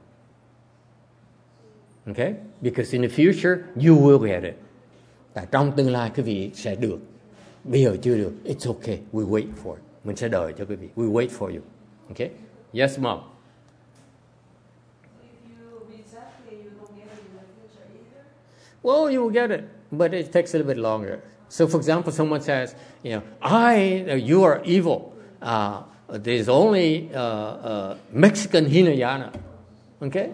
A: Okay? Because in the future, you will get it. Tại trong tương lai quý vị sẽ được. Bây giờ chưa được. It's okay. We wait for it. Mình sẽ đợi cho quý vị. We wait for you. Okay? Yes, Mom.
C: If you reject it, you don't get it in the future either.
A: Well, you will get it, but it takes a little bit longer. So, for example, someone says, you know, I, you are evil. Uh, there's only uh, uh, Mexican Hinayana. Okay?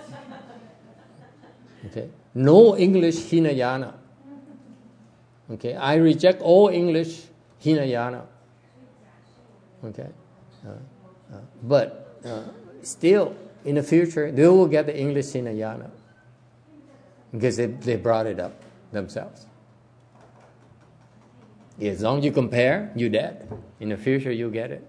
A: Okay? No English Hinayana. Okay? I reject all English Hinayana. Okay? Uh, uh, but uh, still, in the future, they will get the English Hinayana because they, they brought it up themselves. As long as you compare, you're dead. In the future, you get it.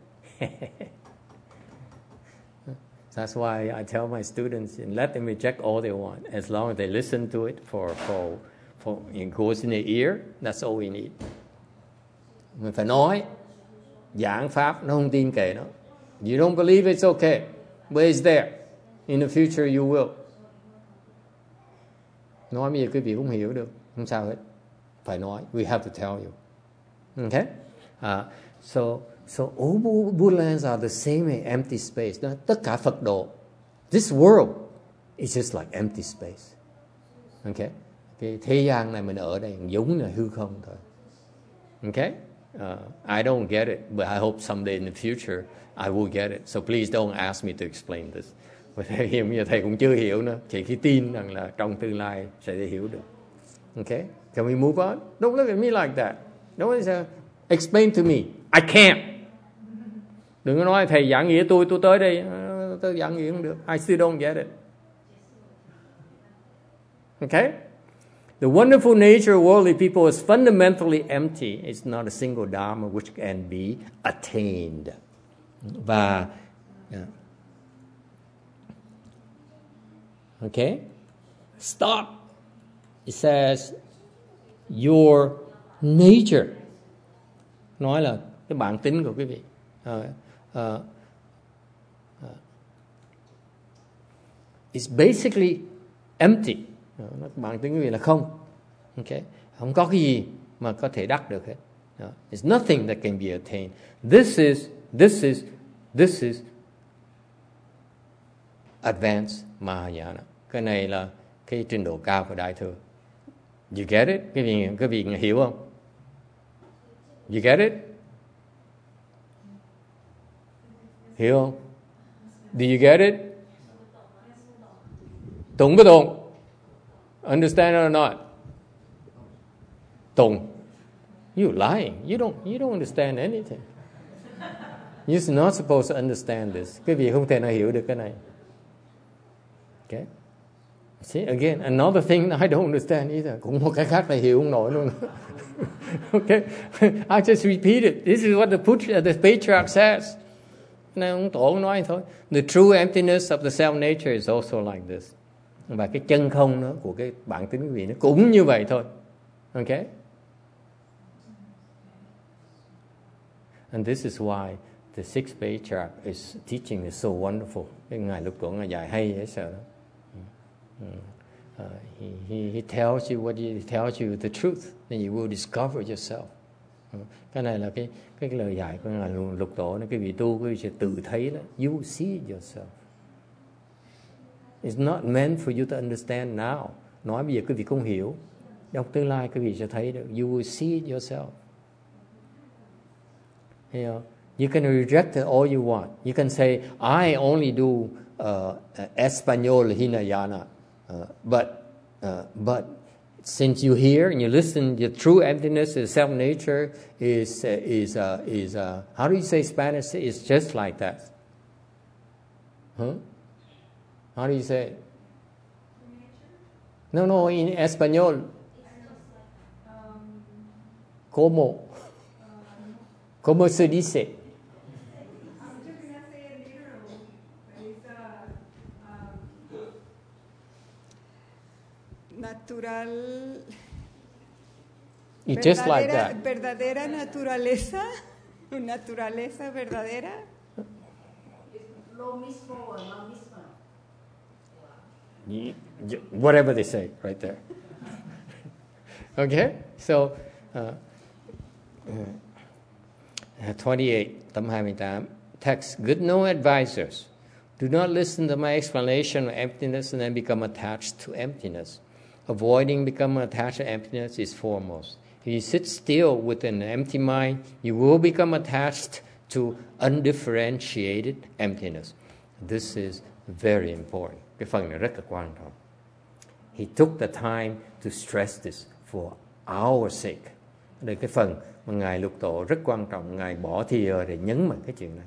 A: That's why I tell my students, and let them reject all they want. As long as they listen to it, for, for, for it goes in their ear, that's all we need. Mình phải nói, giảng pháp, nó không tin kệ nó. You don't believe it's okay, but it's there. In the future, you will. Nói bây giờ quý vị cũng hiểu được, không sao hết. Phải nói, we have to tell you. Okay? Uh, so, so all Buddha lands are the same as empty space. Đó, tất cả Phật độ, this world is just like empty space. Okay? Cái thế gian này mình ở đây giống là hư không thôi. Okay? Uh, I don't get it, but I hope someday in the future I will get it. So please don't ask me to explain this. Bởi thầy hiện giờ thầy cũng chưa hiểu nữa. Chỉ khi tin rằng là trong tương lai sẽ để hiểu được. Okay? Can we move on? Don't look at me like that. Don't say, explain to me. I can't. Đừng có nói thầy giảng nghĩa tôi, tôi tới đây, tôi giảng nghĩa không được. I still don't get it. Okay? The wonderful nature of worldly people is fundamentally empty. It's not a single dharma which can be attained. Và yeah. Okay? Stop. It says your nature. Nói là cái bản tính của quý vị. Uh, uh, uh, it's basically empty. Uh, bản tính quý vị là không. Okay? Không có cái gì mà có thể đắc được hết. Uh, it's nothing that can be attained. This is, this is, this is advanced Mahayana. Cái này là cái trình độ cao của Đại Thừa. You get it? Cái vị, cái vị hiểu không? You get it? Hiểu không? Do you get it? Tùng bất tùng? Understand it or not? Tùng. You're lying. You don't, you don't understand anything. You're not supposed to understand this. Cái vị không thể nào hiểu được cái này. Okay? See, again, another thing I don't understand either. Cũng một cái khác là hiểu không nổi luôn. Okay? I just repeat it. This is what the, Putra, the patriarch says. Này ông tổ nói thôi. The true emptiness of the self-nature is also like this. Và cái chân không đó của cái bản tính quý vị nó cũng như vậy thôi. Okay? And this is why the sixth patriarch is teaching is so wonderful. Cái ngài Lục Tổ ngài dạy hay dễ sợ đó. Uh, he, he, he tells you what he tells you the truth, then you will discover yourself. Uh, cái này là cái cái lời dạy của ngài Lục Tổ, cái vị tu quý vị sẽ tự thấy đó. You will see it yourself. It's not meant for you to understand now. Nói bây giờ quý vị không hiểu, trong tương lai quý vị sẽ thấy được. You will see it yourself. You know, you can reject it all you want. You can say, I only do uh, Espanol Hinayana. Uh, but uh, but since you hear and you listen, the true emptiness, the self nature is uh, is uh, is uh, how do you say Spanish? It's just like that. Huh? How do you say it? No, no, in Espanol. ¿Cómo? ¿Cómo se dice?
C: I'm just gonna say it literally, but it's uh, um, natural.
A: It's just like
C: verdadera-
A: that.
C: Verdadera naturaleza, naturaleza verdadera.
E: Lo mismo o la misma.
A: Y- y- Whatever they say, right there. Okay, so uh, uh, twenty-eight, tấm hai mươi tám. Text, good no advisors. Do not listen to my explanation of emptiness and then become attached to emptiness. Avoiding becoming attached to emptiness is foremost. If you sit still with an empty mind, you will become attached to undifferentiated emptiness. This is very important. Cái phần này rất là quan trọng. He took the time to stress this for our sake. Đây cái phần mà Ngài Lục Tổ rất quan trọng. Ngài bỏ thì giờ để nhấn mạnh cái chuyện này.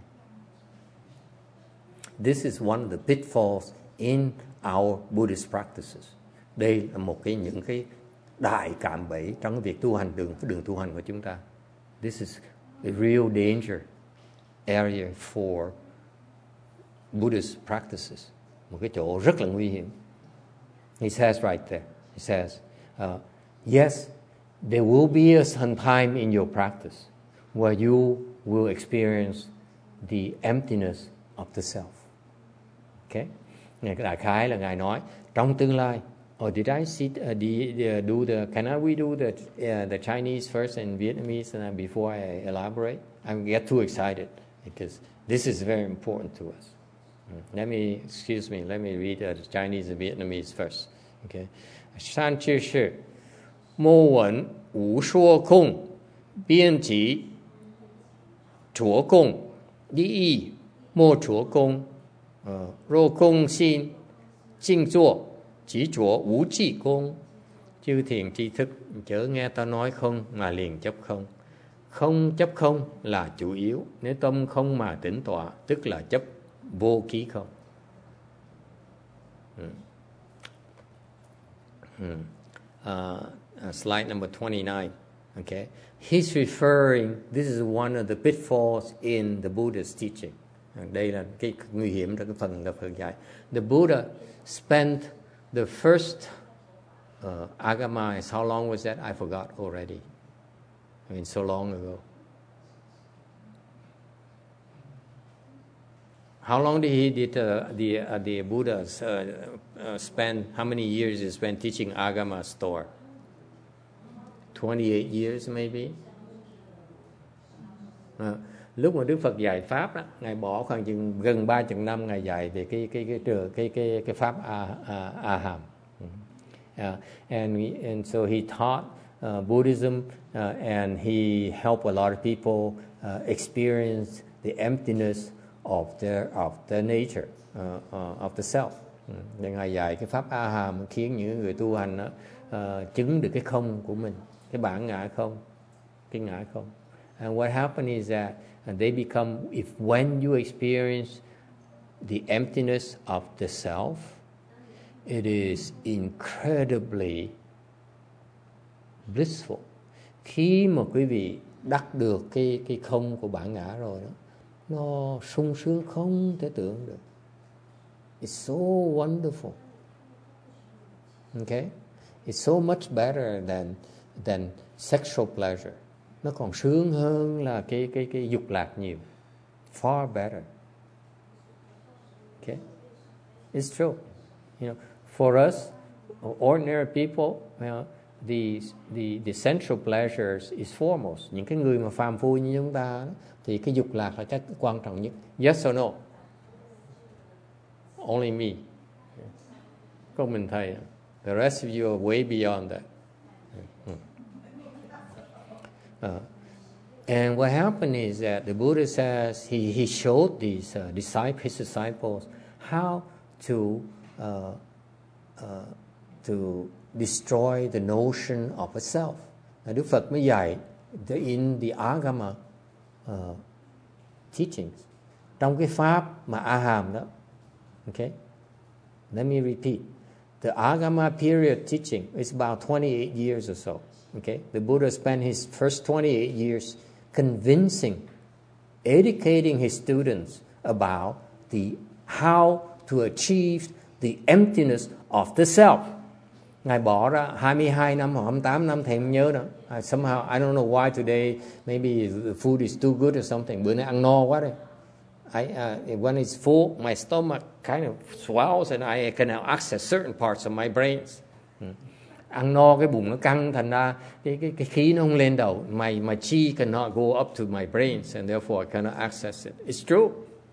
A: This is one of the pitfalls in our Buddhist practices. Đây là một cái những cái đại cạm bẫy trong cái việc tu hành đường đường tu hành của chúng ta. This is a real danger area for Buddhist practices. Một cái chỗ rất là nguy hiểm. He says right there. He says, uh, yes, there will be a some time in your practice where you will experience the emptiness of the self. Okay? Ngài đại khái là Ngài nói trong tương lai. Or did I sit, uh, the, uh, do the? Can I we do the uh, the Chinese first and Vietnamese and then before I elaborate? I get too excited because this is very important to us. Mm. Let me excuse me. Let me read uh, the Chinese and Vietnamese first. Okay, 三知识，莫闻无说空，边际着空，利益莫着空。呃，若空心静坐。Chỉ chỗ vũ trì công, chư thiền tri thức, chớ nghe ta nói không mà liền chấp không. Không chấp không là chủ yếu, nếu tâm không mà tĩnh tọa, tức là chấp vô ký không. Hmm. Hmm. Uh, uh, slide number twenty-nine. Okay, he's referring. This is one of the pitfalls in the Buddha's teaching. Đây là cái nguy hiểm trong cái phần Đức Phật dạy. The Buddha spent the first uh, agama is how long was that? I forgot already. I mean, so long ago. How long did he did uh, the uh, the Buddha uh, uh, spend? How many years he spent teaching agama store? Twenty-eight years, maybe. Uh, lúc mà Đức Phật dạy pháp đó, Ngài bỏ khoảng chừng gần ba chục năm Ngài dạy về cái cái cái cái cái cái, cái pháp a, a, a hàm. Uh, and we, and so he taught uh, Buddhism uh, and he helped a lot of people uh, experience the emptiness of their of their nature uh, uh, of the self. Và Ngài dạy cái pháp a hàm khiến những người tu hành đó, uh, chứng được cái không của mình, cái bản ngã không, cái ngã không. And what happened is that and they become, if when you experience the emptiness of the self, it is incredibly blissful. Khi mà quý vị đắc được cái cái không của bản ngã rồi đó, nó sung sướng không thể tưởng được. It's so wonderful. Okay? It's so much better than than sexual pleasure. Nó còn sướng hơn là cái cái cái dục lạc nhiều. Far better. Okay? It's true. You know, for us, ordinary people, you know, the the the sensual pleasures is foremost. Những cái người mà phàm phu như chúng ta đó, thì cái dục lạc là cái quan trọng nhất. Yes or no? Only me. Có mình thầy. The rest of you are way beyond that. Uh, and what happened is that the Buddha says he, he showed these uh, disciples, his disciples how to uh, uh, to destroy the notion of a self. Đức Phật mới dạy the, in the Agama uh, teachings, trong cái pháp mà A Hàm đó. Okay, let me repeat. The Agama period teaching is about twenty-eight years or so. Okay, the Buddha spent his first twenty-eight years convincing, educating his students about the how to achieve the emptiness of the self. Ngài bỏ ra hai mươi hai năm hoặc hai mươi tám năm, thầy không nhớ nữa. Uh, somehow, I don't know why today, maybe the food is too good or something. Bữa nay ăn no quá đấy. I, uh, when it's full, my stomach kind of swells and I cannot access certain parts of my brains. Hmm. Ăn no cái bụng nó căng, thành ra cái, cái, cái khí nó không lên đầu. My, my chi cannot go up to my brains and therefore I cannot access it. It's true.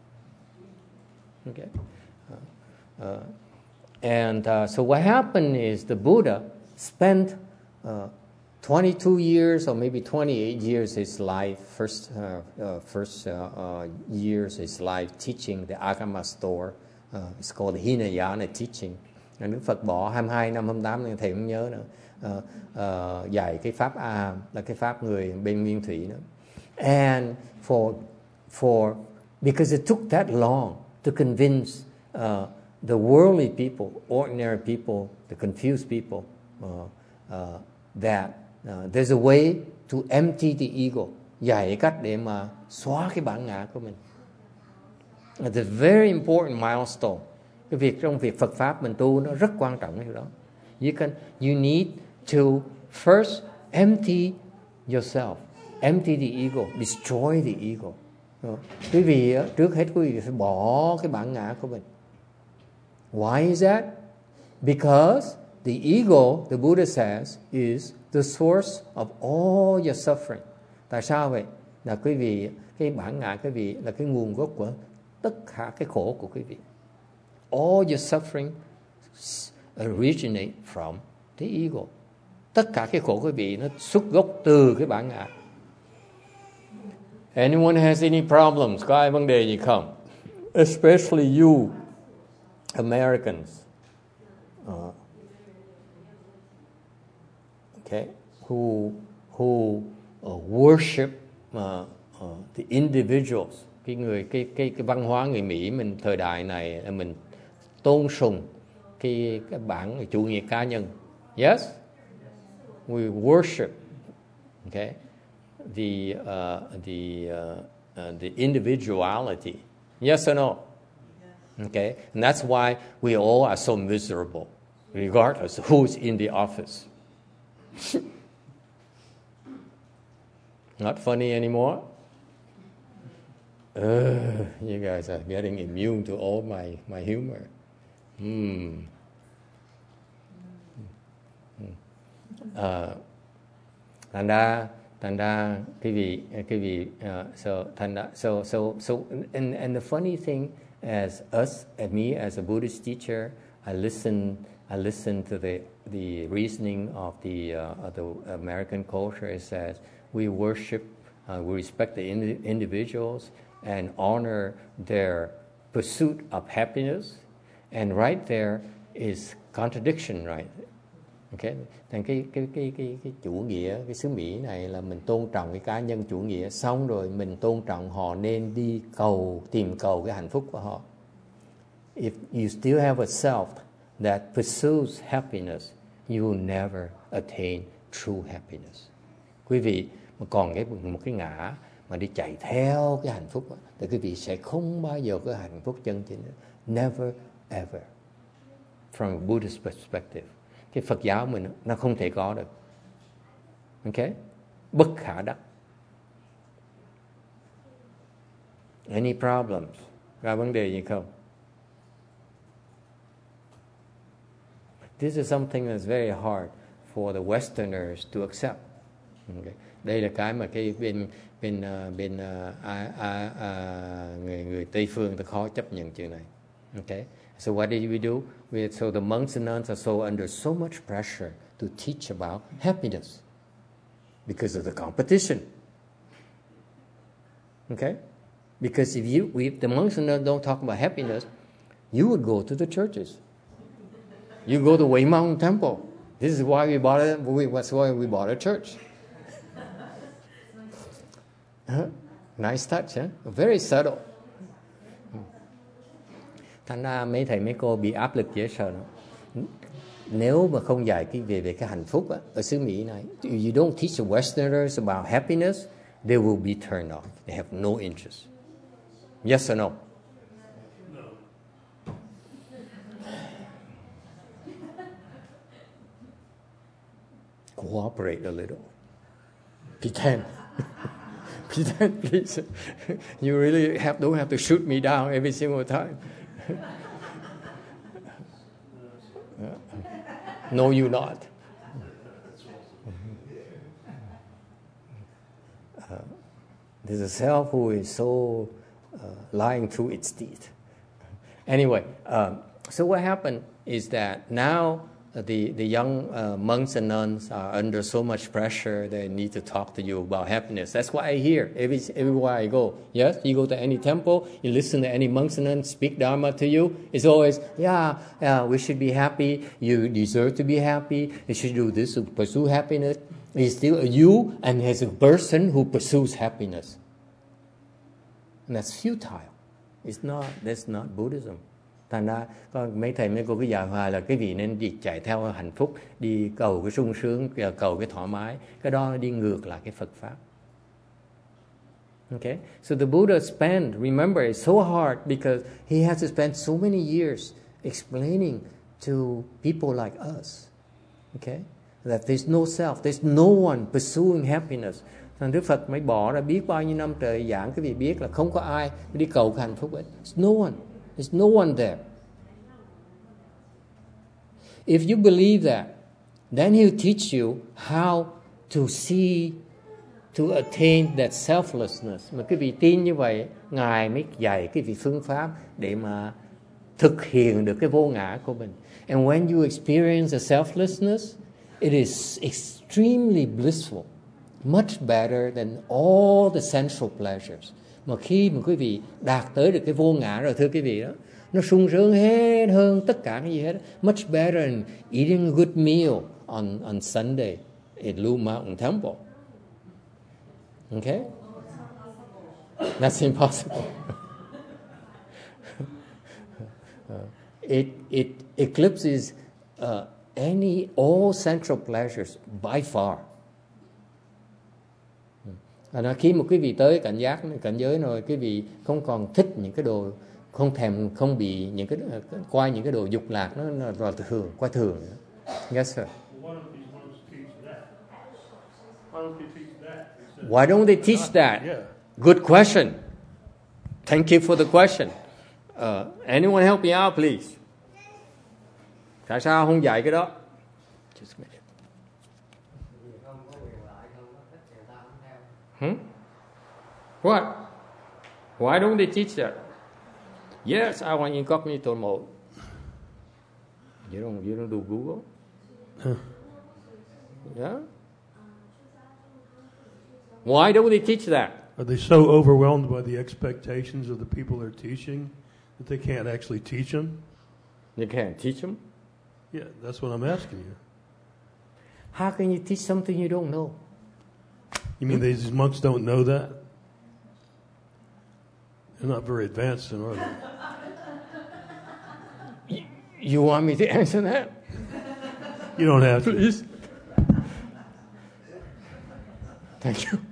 A: Okay. Uh, uh, and uh, so what happened is the Buddha spent uh, twenty-two years or maybe twenty-eight years his life, first uh, uh, first uh, uh, years his life teaching the Agama store. Uh, it's called the Hinayana teaching. Đức Phật bỏ hai mươi hai năm, hai mươi tám năm, thầy không nhớ nữa. Uh, uh, dạy cái pháp A Hàm là cái pháp người bên Nguyên Thủy nữa. And for for because it took that long to convince uh, the worldly people, ordinary people, the confused people, uh, uh, that uh, there's a way to empty the ego. Dạy cách để mà xóa cái bản ngã của mình. It's a very important milestone. Cái việc trong việc Phật pháp mình tu nó rất quan trọng cái điều đó. You can, you need to first empty yourself, empty the ego, destroy the ego. Quý vị trước hết quý vị phải bỏ cái bản ngã của mình. Why is that? Because the ego, the Buddha says, is the source of all your suffering. Tại sao vậy? Là quý vị, cái bản ngã quý vị là cái nguồn gốc của tất cả cái khổ của quý vị. All your suffering originate from the ego. Tất cả cái khổ của quý vị nó xuất gốc từ cái bản ngã. Anyone has any problems? Có ai vấn đề gì không? Especially you, Americans. Uh, okay, who who uh, worship uh, uh, the individuals. Cái người cái cái cái văn hóa người Mỹ mình thời đại này là mình tôn sùng cái cái bản chủ nghĩa cá nhân. Yes, we worship. Okay. The uh, the uh, uh, the individuality, yes or no? Okay, and that's why we all are so miserable, regardless of who's in the office. Not funny anymore. Uh, you guys are getting immune to all my my humor. Hmm. Uh, and uh, thành ra quý vị quý vị uh, so thành ra so so so and and the funny thing as us and me as a Buddhist teacher, I listen I listen to the the reasoning of the uh, of the American culture. It says we worship, uh, we respect the indi- individuals and honor their pursuit of happiness, and right there is contradiction, right? Okay, thành cái cái cái cái cái chủ nghĩa, cái xứ Mỹ này là mình tôn trọng cái cá nhân chủ nghĩa, xong rồi mình tôn trọng họ nên đi cầu tìm cầu cái hạnh phúc của họ. If you still have a self that pursues happiness, you will never attain true happiness. Quý vị mà còn cái một cái ngã mà đi chạy theo cái hạnh phúc, thì quý vị sẽ không bao giờ có hạnh phúc chân chính. Never ever. From a Buddhist perspective. Cái Phật giáo mình nó không thể có được. Okay? Bất khả đắc. Any problems? Có vấn đề gì không? This is something that's very hard for the Westerners to accept. Okay. Đây là cái mà cái bên bên uh, bên uh, à, à, à, người người Tây phương ta khó chấp nhận chuyện này. Okay. So what did we do? We, so the monks and nuns are so under so much pressure to teach about happiness because of the competition. Okay? Because if you, if the monks and nuns don't talk about happiness, you would go to the churches. You go to Wei Mountain Temple. This is why we bought it. We, that's why we bought a church. Huh? Nice touch, huh? Very subtle. Thành ra mấy thầy mấy cô bị áp lực dễ sợ lắm. Nếu mà không dạy cái về về cái hạnh phúc á, ở xứ Mỹ này, if you don't teach the Westerners about happiness, they will be turned off. They have no interest. Yes or no?
H: No.
A: Cooperate a little. Pretend. Pretend, please. You really have, don't have to shoot me down every single time. No, you're not. Uh, there's a self who is so uh, lying through its teeth. Anyway, um, so what happened is that now uh, the, the young uh, monks and nuns are under so much pressure they need to talk to you about happiness. That's what I hear every, everywhere I go. Yes, you go to any temple, you listen to any monks and nuns speak Dharma to you. It's always, yeah, yeah, we should be happy. You deserve to be happy. You should do this to pursue happiness. It's still a you and as a person who pursues happiness. And that's futile. It's not, that's not Buddhism. Thành ra con mấy thầy mấy cô cứ dạy hoài là cái vị nên đi chạy theo hạnh phúc, đi cầu cái sung sướng, cầu cái thoải mái. Cái đó đi ngược lại cái Phật Pháp. Okay? So the Buddha spent, remember, it's so hard because he has to spend so many years explaining to people like us. Okay? That there's no self, there's no one pursuing happiness. Thành Đức Phật mới bỏ ra biết bao nhiêu năm trời giảng cái vị biết là không có ai đi cầu cái hạnh phúc ấy. There's no one. There's no one there. If you believe that, then he'll teach you how to see, to attain that selflessness. Mà cái vị tin như vậy, Ngài mới dạy cái vị phương pháp để mà thực hiện được cái vô ngã của mình. And when you experience the selflessness, it is extremely blissful, much better than all the sensual pleasures. Mà khi mà quý vị đạt tới được cái vô ngã rồi, thưa quý vị đó, nó sung sướng hết hơn tất cả cái gì hết. Much better than eating a good meal on, on Sunday at Blue Mountain Temple. Okay? That's impossible. uh, it, it eclipses uh, any, all sensual pleasures by far. À, khi mà quý vị tới cảnh giác, cảnh giới rồi, quý vị không còn thích những cái đồ, không thèm, không bị những cái qua những cái đồ dục lạc nó, nó là thường, qua thường nữa. Yes sir. Why don't they teach that? Good question. Thank you for the question. Uh, anyone help me out, please? Tại sao không dạy cái đó? Just a minute. Hmm? What? Why don't they teach that? Yes, I want incognito mode. You don't. You don't do Google.
H: Huh.
A: Yeah. Why don't they teach that?
H: Are they so overwhelmed by the expectations of the people they're teaching that they can't actually teach them?
A: You can't teach them.
H: Yeah, that's what I'm asking you.
A: How can you teach something you don't know?
H: You mean these monks don't know that? They're not very advanced, then, are they?
A: You want me to answer that?
H: You don't have to.
A: Please. Thank you.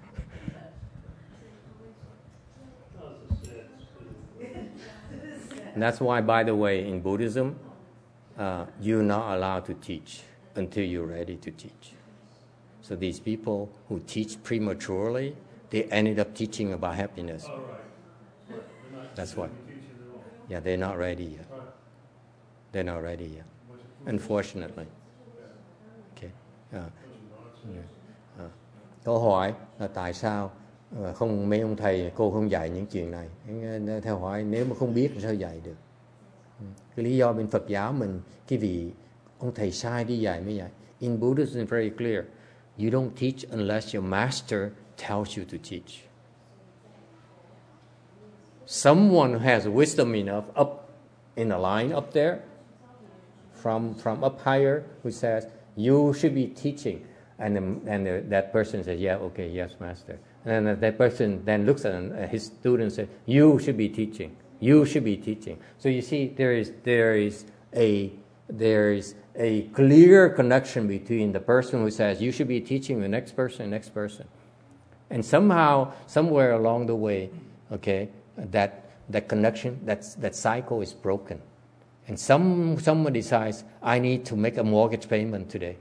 A: And that's why, by the way, in Buddhism, uh, you're not allowed to teach until you're ready to teach. So these people who teach prematurely, they ended up teaching about happiness.
H: Oh, right.
A: That's why. Yeah, they're not ready yet. They're not ready yet, unfortunately. Okay. Uh, uh, câu hỏi là tại sao uh, không mấy ông thầy cô không dạy những chuyện này? Theo hỏi nếu mà không biết thì sao dạy được? Cái lý do bên Phật giáo mình cái vị ông thầy sai đi dạy mới dạy. In Buddhism it's very clear. You don't teach unless your master tells you to teach. Someone who has wisdom enough up in a line up there from from up higher who says, you should be teaching. And, the, and the, that person says, yeah, okay, yes, master. And then that person then looks at his student and says, you should be teaching. You should be teaching. So you see, there is there is a there is a clear connection between the person who says, you should be teaching, the next person, the next person. And somehow, somewhere along the way, okay, that that connection, that's, that cycle is broken. And some someone decides, I need to make a mortgage payment today.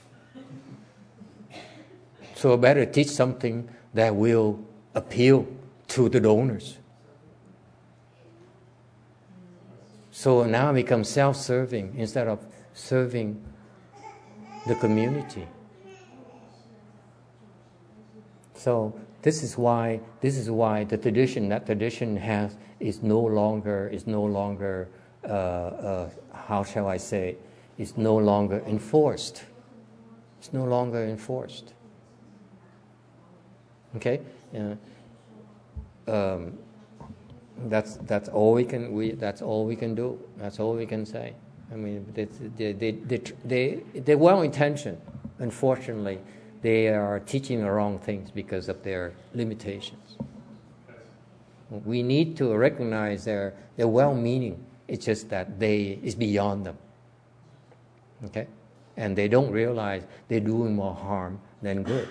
A: So I better teach something that will appeal to the donors. So now I become self-serving instead of serving the community. So this is why this is why the tradition that tradition has is no longer is no longer uh, uh, how shall I say is no longer enforced. It's no longer enforced. Okay, uh, um, that's that's all we can we that's all we can do. That's all we can say. I mean, they they they they, they they're well intentioned. Unfortunately, they are teaching the wrong things because of their limitations. We need to recognize their their well-meaning. It's just that they it's beyond them. Okay, and they don't realize they're doing more harm than good.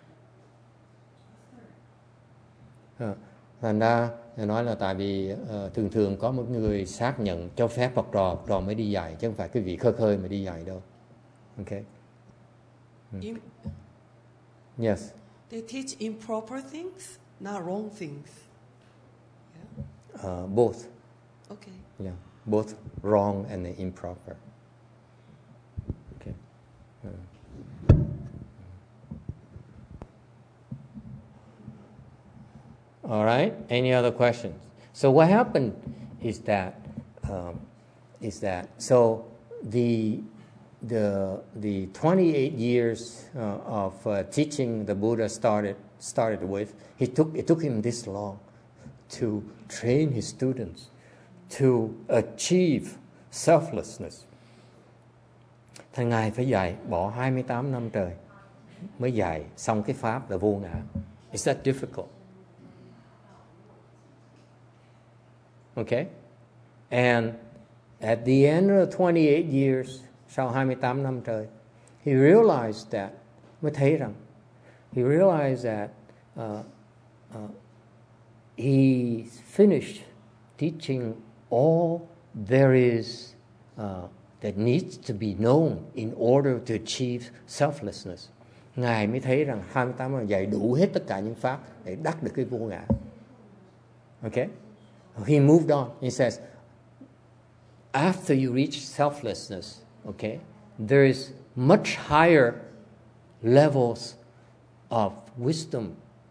A: À, thành ra nói là tại vì uh, thường thường có một người xác nhận cho phép học trò, học trò mới đi dạy, chứ không phải cái vị khơi khơi mà đi dạy đâu. Okay.
G: Im-
A: Yes.
G: They teach improper things, not wrong things. Yeah.
A: Uh, both.
G: Okay.
A: Yeah. Both wrong and improper. Okay. Uh. All right. Any other questions? So what happened is that um, is that so the the the twenty-eight years uh, of uh, teaching the Buddha started started with. He took it took him this long to train his students to achieve selflessness. Thằng Ngài phải dạy bỏ hai mươi tám năm trời mới dạy xong cái pháp là vô ngã. Is that difficult? Okay? And at the end of the twenty-eight years, sau hai mươi tám năm trời, he realized that, mới thấy rằng, he realized that uh, uh, he finished teaching all there is uh, that needs to be known in order to achieve selflessness. Ngài mới thấy rằng hai mươi tám năm dạy đủ hết tất cả những pháp để đắc được cái vô ngã. Okay? He moved on. He says, after you reach selflessness, okay, there is much higher levels of wisdom,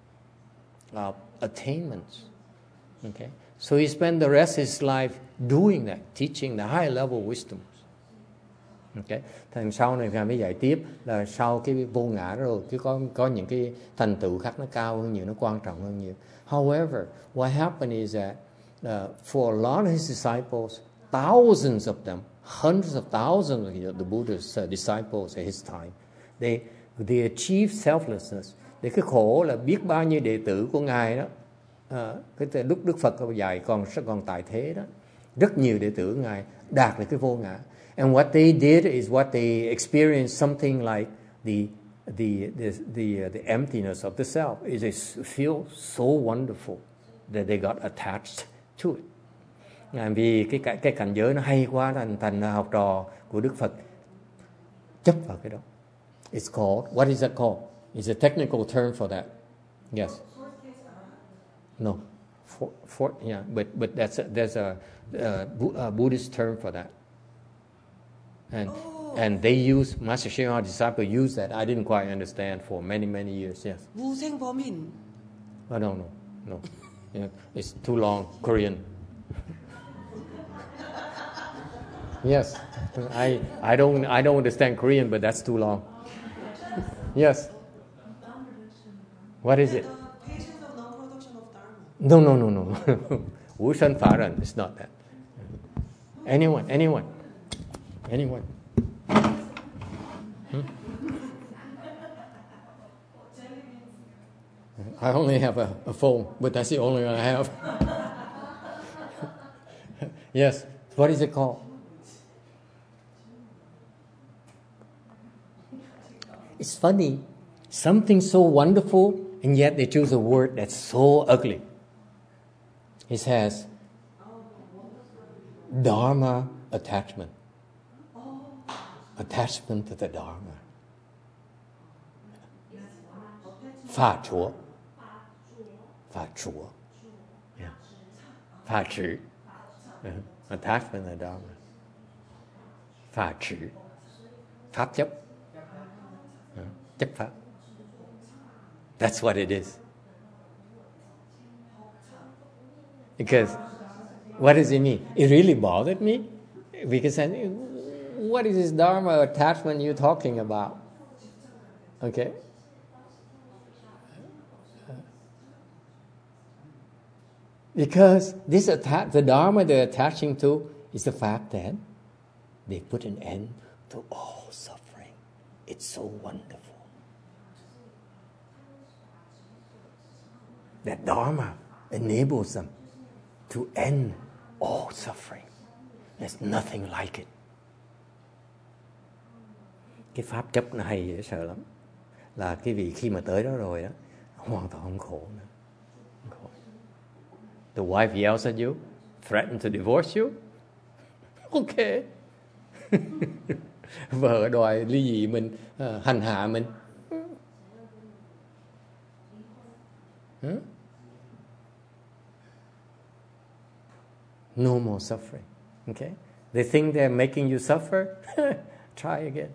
A: of attainments. Okay, so he spent the rest of his life doing that, teaching the high level wisdoms. Okay, thành sau này Ngài mới dạy tiếp là sau cái vô ngã rồi, cái có có những cái thành tựu khác nó cao hơn nhiều, nó quan trọng hơn nhiều. However, what happened is that Uh, for a lot of his disciples, thousands of them, hundreds of thousands of the Buddha's uh, disciples at his time, they they achieved selflessness. Để cái khổ là biết bao nhiêu đệ tử của Ngài đó, uh, cái lúc Đức Phật dạy còn còn tại thế đó, rất nhiều đệ tử Ngài đạt được cái vô ngã. And what they did is what they experienced something like the the the the, uh, the emptiness of the self. Is they feel so wonderful that they got attached to it. À, vì cái cái cảnh giới nó hay quá, thành thành học trò của Đức Phật chấp vào cái đó. It's called, what is that called? It's a technical term for that. Yes. No. For, for, yeah, but but that's a, there's a, a, a Buddhist term for that. And
G: oh.
A: and they use, Master Hsuan Hua disciple used that. I didn't quite understand for many many years. Yes.
G: 무생범인.
A: Oh, no, no, no. Yeah, it's too long. Korean. Yes, I I don't I don't understand Korean, but that's too long. Yes. What is it?
G: The patience of non-production of dharma.
A: No, no, no, no. Wu Shen Fa Ren. It's not that. Anyone, anyone, anyone. Hmm? I only have a, a phone, but that's the only one I have. Yes, what is it called? It's funny. Something so wonderful, and yet they choose a word that's so ugly. It says, Dharma attachment. Attachment to the Dharma. Phá chúa. Phá chúa. Yeah. Phá chữ. Uh, attachment to the Dharma. Phá chữ. Pháp chấp. Uh, chấp pháp. That's what it is. Because what does it mean? It really bothered me. Because I, what is this Dharma attachment you're talking about? Okay? Because this atta- the Dharma they're attaching to is the fact that they put an end to all suffering. It's so wonderful. That Dharma enables them to end all suffering. There's nothing like it. Cái pháp chấp nó hay dễ sợ lắm. Là cái vị khi mà tới đó rồi đó, hoàn toàn không khổ nữa. Không khổ. The wife yells at you, threatens to divorce you. Okay. Vợ đòi ly dị mình, uh, hành hạ mình. Huh? No more suffering. Okay? They think they're making you suffer. Try again.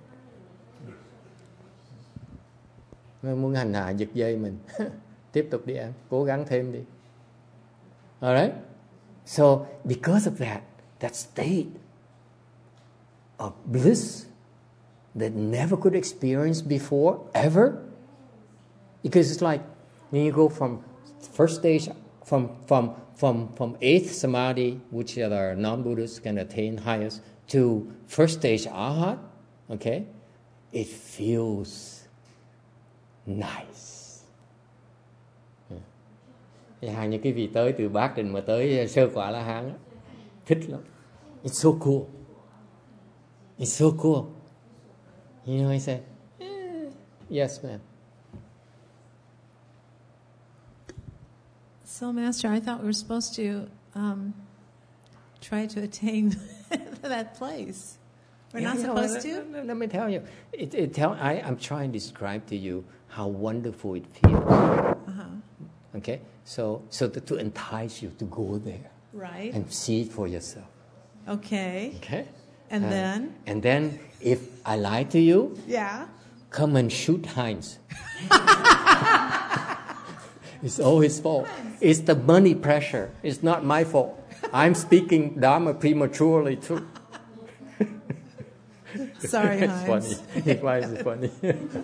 A: Muốn hành hạ giật dây mình. Tiếp tục đi em. Cố gắng thêm đi. Alright? So, because of that, that state of bliss that never could experience before, ever, because it's like when you go from first stage, from from from from eighth samadhi, which are non-Buddhists can attain highest, to first stage arhat, okay, it feels nice. Yeah. Hai những cái vị tới từ bát trình mà tới sơ quả La Hán á, thích lắm. It's so cool. It's so cool. You know, I say, eh, yes, ma'am.
D: So, Master, I thought we were supposed to um, try to attain that place. We're
A: Yeah,
D: not
A: yeah,
D: supposed
A: well,
D: to?
A: Let, let, let me tell you. It, it tell, I, I'm trying to describe to you how wonderful it feels.
D: Uh-huh.
A: Okay? So, so to, to entice you to go there.
D: Right.
A: And see it for yourself.
D: Okay.
A: Okay?
D: And
A: Uh,
D: then?
A: And then, if I lie to you,
D: Yeah.
A: come and shoot Heinz. It's all his fault. It's the money pressure. It's not my fault. I'm speaking Dharma prematurely too.
D: Sorry,
A: It's
D: Heinz.
A: funny. It was funny.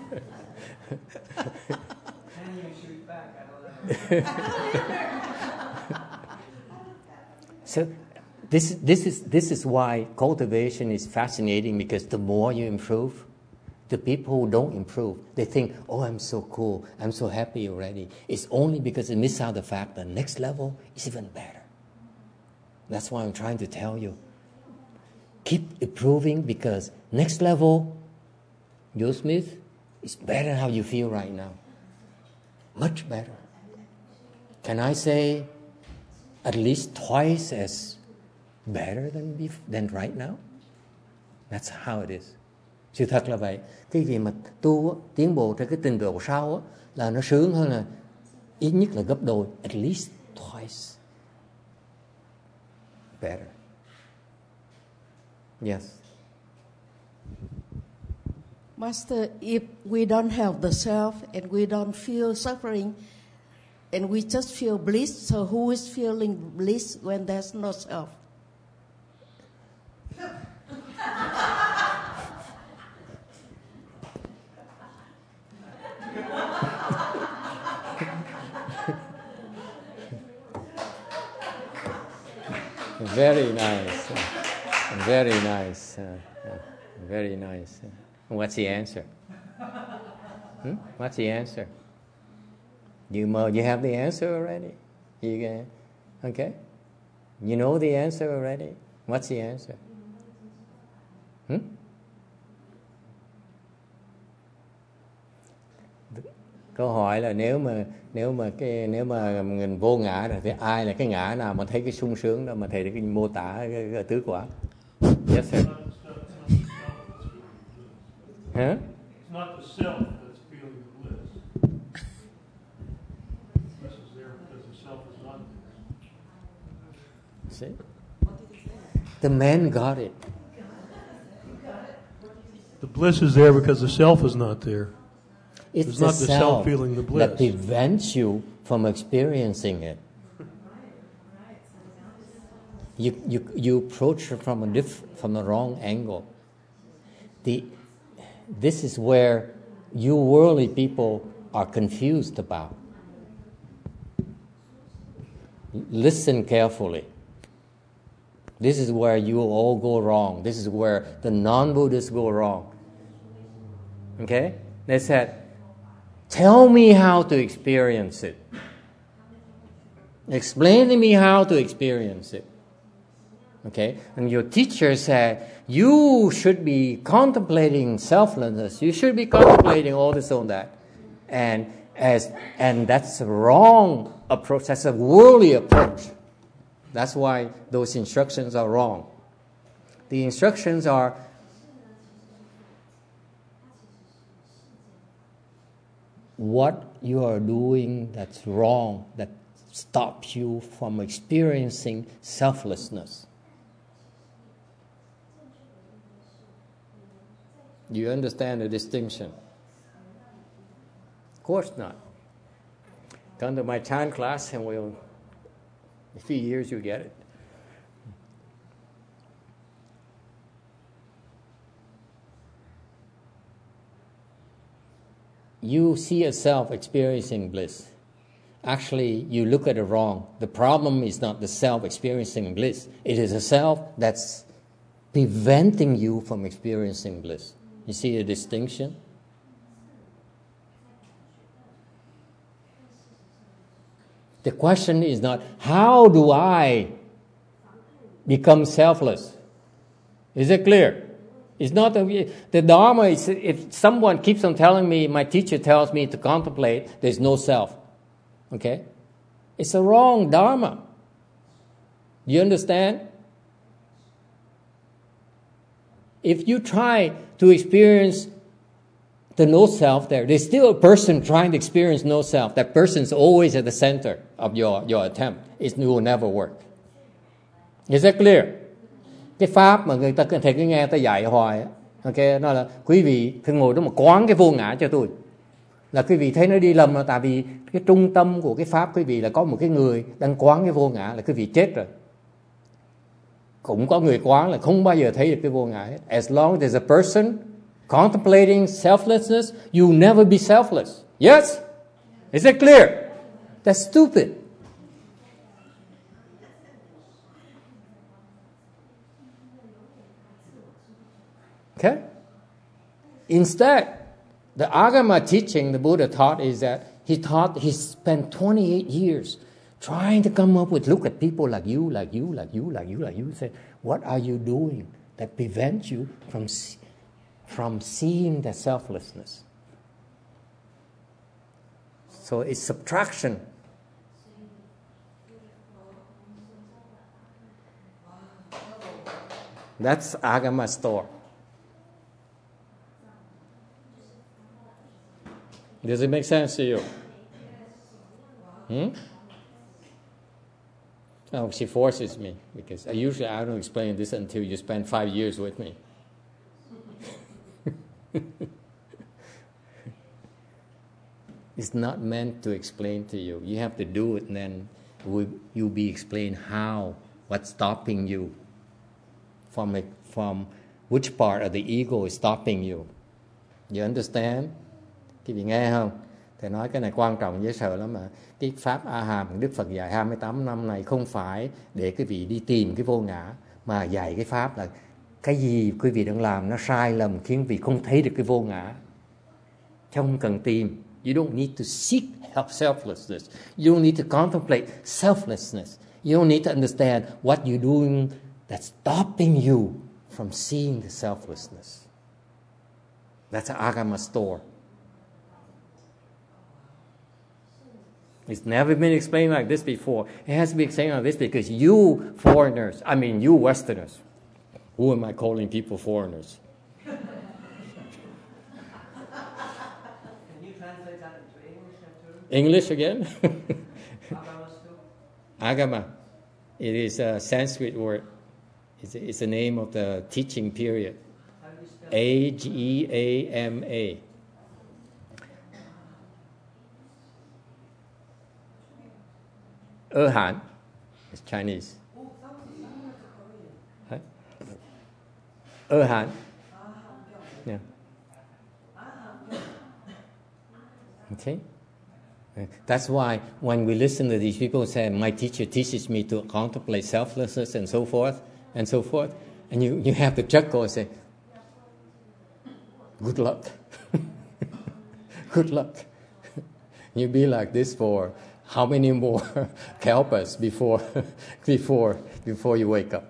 A: So this this is this is why cultivation is fascinating, because the more you improve, the people who don't improve, they think, oh, I'm so cool, I'm so happy already. It's only because they miss out the fact that the next level is even better. That's why I'm trying to tell you. Keep improving, because next level, Joe Smith, is better than how you feel right now. Much better. Can I say at least twice as better than bef- than right now? That's how it is. Sự thật là vậy. Cái gì mà tu á, tiến bộ trên cái trình độ sau á, là nó sướng hơn là ít nhất là gấp đôi, at least twice better. Yes.
E: Master, if we don't have the self and we don't feel suffering and we just feel bliss, so who is feeling bliss when there's no self?
A: Very nice. Very nice. Uh, uh, very nice. What's the answer? Hmm? What's the answer? You mo- you have the answer already. You can, okay. You know the answer already. What's the answer? Hmm? Câu hỏi là nếu mà nếu mà cái nếu mà mình vô ngã rồi thì ai là cái ngã nào mà thấy cái sung sướng đó mà thầy cái mô tả cái, cái tứ quả? Yes sir. Huh?
H: It's not the self that's feeling the bliss. Bliss is there because the self is not there.
A: See? The man got it.
H: The bliss is there because the self is not there.
A: It's
H: It's
A: the
H: not the self
A: self
H: feeling the bliss.
A: that prevents you from experiencing it. You you you approach it from a diff, from the wrong angle. The this is where you worldly people are confused about. Listen carefully. This is where you all go wrong. This is where the non-Buddhists go wrong. Okay? They said, tell me how to experience it. Explain to me how to experience it. Okay? And your teacher said, you should be contemplating selflessness. You should be contemplating all this and that. And as and that's a wrong approach. That's a worldly approach. That's why those instructions are wrong. The instructions are what you are doing that's wrong, that stops you from experiencing selflessness. Do you understand the distinction? Of course not. Come to my Chan class and we'll, in a few years you'll get it. You see yourself experiencing bliss. Actually, you look at it wrong. The problem is not the self experiencing bliss. It is a self that's preventing you from experiencing bliss. You see the distinction? The question is not, how do I become selfless? Is it clear? It's not the, the Dharma is, if someone keeps on telling me, my teacher tells me to contemplate, there's no self. Okay? It's a wrong Dharma. You understand? If you try to experience the no self there, there's still a person trying to experience no self. That person's always at the center of your, your attempt. It will never work. Is that clear? Cái pháp mà người ta thầy cứ nghe ta dạy hoài, ok, đó là quý vị cứ ngồi đó mà quán cái vô ngã cho tôi. Là quý vị thấy nó đi lầm là tại vì cái trung tâm của cái pháp quý vị là có một cái người đang quán cái vô ngã là quý vị chết rồi. Cũng có người quán là không bao giờ thấy được cái vô ngã hết. As long as there's a person contemplating selflessness, you'll never be selfless. Yes? Is that clear? That's stupid. Okay? Instead, the Agama teaching the Buddha taught is that he taught, he spent twenty-eight years trying to come up with, look at people like you, like you, like you, like you, like you, say, what are you doing that prevents you from, from seeing the selflessness? So it's subtraction. That's Agama store. Does it make sense to you? Hmm? Oh, she forces me because I usually I don't explain this until you spend five years with me. It's not meant to explain to you. You have to do it, and then you'll be explained how, what's stopping you from it, from which part of the ego is stopping you. You understand? Quý vị nghe không? Thầy nói cái này quan trọng dễ sợ lắm mà. Cái pháp A Hàm Đức Phật dạy hai mươi tám năm này không phải để quý vị đi tìm cái vô ngã, mà dạy cái pháp là cái gì quý vị đang làm nó sai lầm khiến quý vị không thấy được cái vô ngã. Không cần tìm. You don't need to seek help selflessness. You don't need to contemplate selflessness. You don't need to understand what you're doing that's stopping you from seeing the selflessness. That's an Agama store. It's never been explained like this before. It has to be explained like this because you foreigners, I mean you Westerners, who am I calling people foreigners?
I: Can you translate that into English, Arturo?
A: English again?
I: Agama store?
A: Agama. It is a Sanskrit word. It's, it's the name of the teaching period.
I: How do you spell it?
A: A G A M A. Erhan. It's Chinese. Huh? Erhan. Yeah. Okay. That's why when we listen to these people say, my teacher teaches me to contemplate selflessness and so forth, and so forth, and you, you have to chuckle and say, good luck. Good luck. You be like this for how many more kalpas before, before, before you wake up?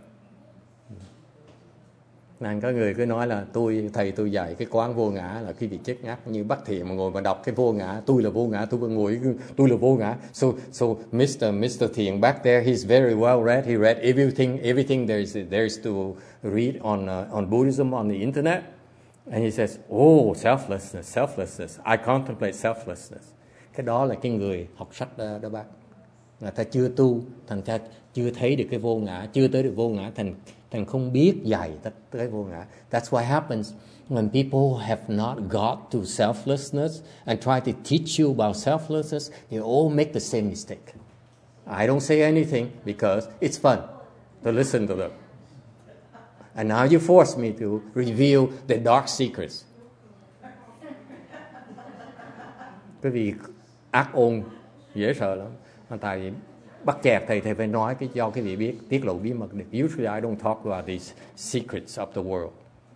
A: Nên có người cứ nói là tôi thầy tôi dạy cái quán vô ngã là khi bị chết ngắt, như Bác Thiện mà ngồi mà đọc cái vô ngã, tôi là vô ngã, tôi ngồi tôi là vô ngã. So so Mister Mister Thiện back there, he's very well read. He read everything everything there is there is to read on uh, on Buddhism on the internet, and he says, oh, selflessness, selflessness. I contemplate selflessness. Cái đó là cái người học sách đó, đó bác. Người ta chưa tu, thành ra chưa thấy được cái vô ngã, chưa tới được vô ngã, thành thành không biết dạy tới cái vô ngã. That's what happens when people have not got to selflessness and try to teach you about selflessness. They all make the same mistake. I don't say anything because it's fun to listen to them. And now you force me to reveal the dark secrets. Bởi vì ác ôn dễ sợ lắm. Tại vì bắt chẹt thầy thầy phải nói cái cho cái vị biết, tiết lộ bí mật. Usually I don't talk about these secrets of the world.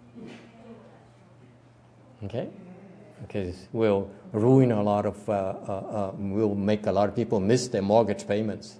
A: Okay? Because we'll ruin a lot of, uh, uh, uh, we'll make a lot of people miss their mortgage payments.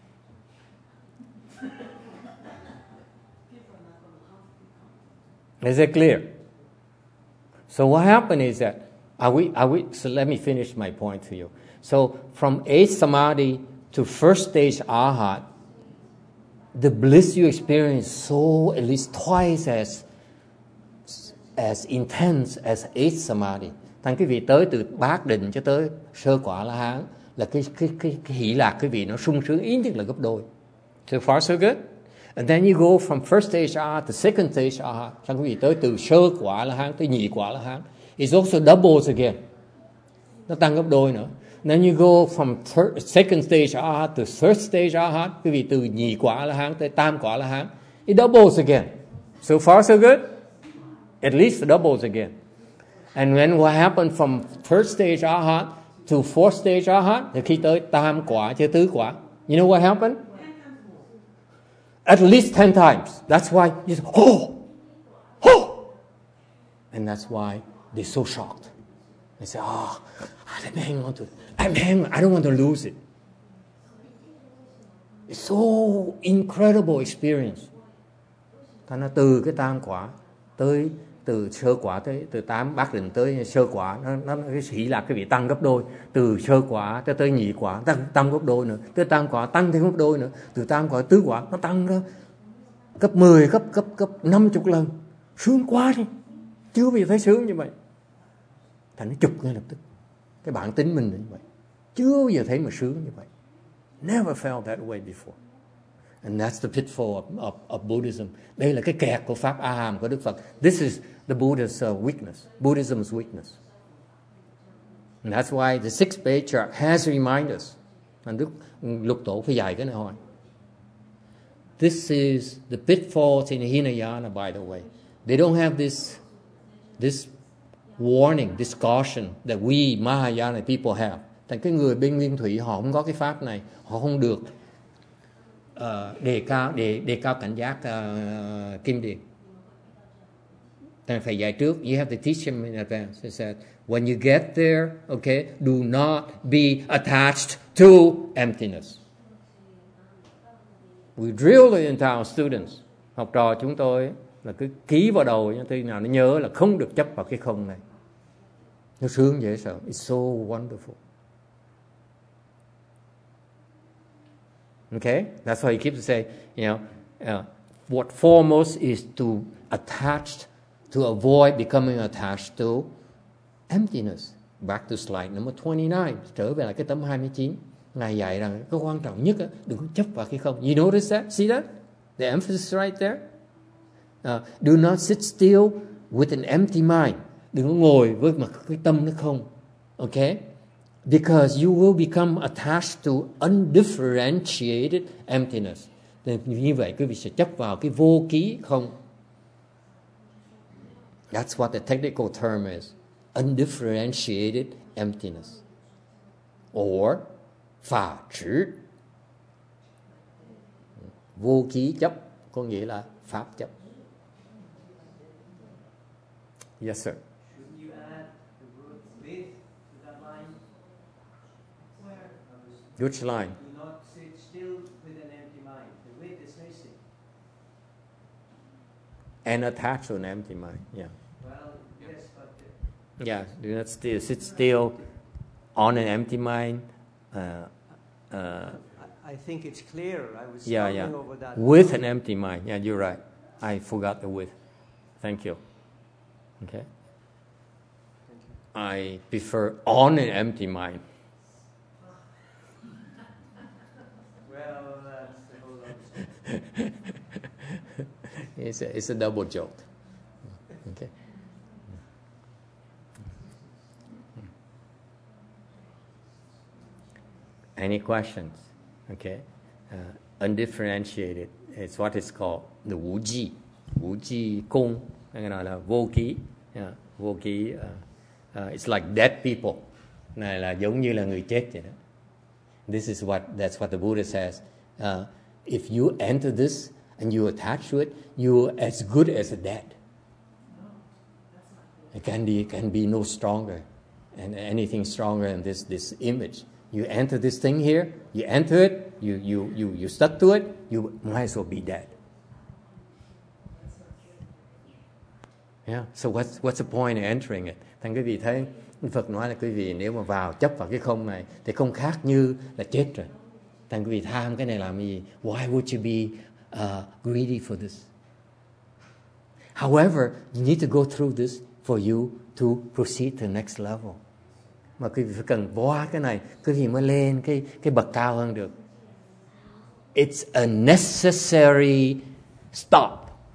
A: Is it clear? So what happened is that, are we, are we, so let me finish my point to you. So from eighth samadhi to first stage arhat, the bliss you experience so at least twice as as intense as eighth samadhi. Thành cái vị tới từ bát định cho tới sơ quả La Hán là cái cái cái, cái hỷ lạc cái vị nó sung sướng ít nhất là gấp đôi. So far so good. And then you go from first stage arhat to second stage arhat. Thành cái vị tới từ sơ quả La Hán tới nhị quả La Hán. It's also doubles again. Nó tăng gấp đôi nữa. Then you go from third, second stage arhat to third stage arhat. Quý vị từ nhị quả La Hán tới tam quả La Hán. It doubles again. So far so good. At least it doubles again. And then what happened from third stage arhat to fourth stage arhat? Thì khi tới tam quả cho tứ quả. You know what happened? At least ten times. That's why you say, oh, oh. And that's why they're so shocked. They say, oh, let me hang on to it. I'm hanging on. I don't want to lose it. It's so incredible experience. Thành ra từ cái tam quả tới từ sơ quả tới từ tám bát định tới sơ quả, nó nó cái hỷ lạc cái vị tăng gấp đôi. Từ sơ quả cho tới nhị quả tăng tăng gấp đôi nữa, tới tam quả tăng thêm gấp đôi nữa, từ tam quả tứ quả nó tăng ra gấp mười, gấp gấp gấp năm chục lần. Sướng quá đi. Chưa bao giờ thấy sướng như vậy. Thành nó chụp ngay lập tức. Cái bản tính mình là như vậy. Chưa bao giờ thấy mà sướng như vậy. Never felt that way before. And that's the pitfall of, of, of Buddhism. Đây là cái kẹt của Pháp A Hàm của Đức Phật. This is the Buddha's uh, weakness. Buddhism's weakness. And that's why the sixth page chart has to remind us. And Đức Lục Tổ phải dạy cái này hỏi. This is the pitfalls in Hinayana, by the way. They don't have this, this warning, this caution that we Mahayana people have. Thành cái người bên Nguyên Thủy họ không có cái pháp này, họ không được uh, đề cao đề đề cao cảnh giác uh, kim điển. ta phải dạy trước. You have to teach him in advance. He said, when you get there, okay, do not be attached to emptiness. We drill it into our students. Học trò chúng tôi là cứ ký vào đầu cho khi nào nó nhớ là không được chấp vào cái không này. Nó sướng dễ sợ. It's so wonderful. Okay, that's why he keeps saying, you know, uh, what foremost is to attach, to avoid becoming attached to emptiness. Back to slide number twenty-nine. Trở về lại cái tấm hai mươi chín. Ngài dạy rằng cái quan trọng nhất á, đừng có chấp vào cái không. You notice that? See that? The emphasis right there. Uh, do not sit still with an empty mind. Đừng có ngồi với một cái tâm nó không. Okay? Because you will become attached to undifferentiated emptiness. Nên như vậy quý vị sẽ chấp vào cái vô ký không. That's what the technical term is. Undifferentiated emptiness. Or phà trữ. Vô ký chấp có nghĩa là pháp chấp. Yes, sir.
I: Shouldn't you add the word with to that line? Where?
A: Which line?
I: Do not sit still with an empty mind. The with is missing.
A: And attached to an empty mind. Yeah.
I: Well, yes, but the,
A: Yeah. Do not still sit still on an empty mind. Uh, uh,
I: I, I think it's clear. I was
A: yeah,
I: stumbling
A: yeah.
I: over that.
A: With an empty mind. Yeah, you're right. I forgot the with. Thank you. Okay. I prefer on an empty mind.
I: Well, that's the whole other story.
A: It's a, it's a double joke. Okay. Any questions? Okay. Uh, undifferentiated. It's what is called the Wu Ji. Wu Ji Kung. Cái này là vô ký. Yeah, vô ký. Uh, uh, it's like dead people. Này là giống như là người chết vậy đó. This is what, that's what the Buddha says. Uh, if you enter this and you attach to it, you're as good as a dead. It can be, can be no stronger, and anything stronger than this, this image. You enter this thing here, you enter it, you, you, you, you stuck to it, you might as well be dead. Yeah. So what's, what's the point of entering it? Thành quý vị thấy, Phật nói là quý vị nếu mà vào chấp vào cái không này thì không khác như là chết rồi. Thành quý vị tham cái này làm gì? Why would you be uh, greedy for this? However, you need to go through this for you to proceed to the next level. Mà quý vị phải cần qua cái này, quý vị mới lên cái, cái bậc cao hơn được. It's a necessary stop.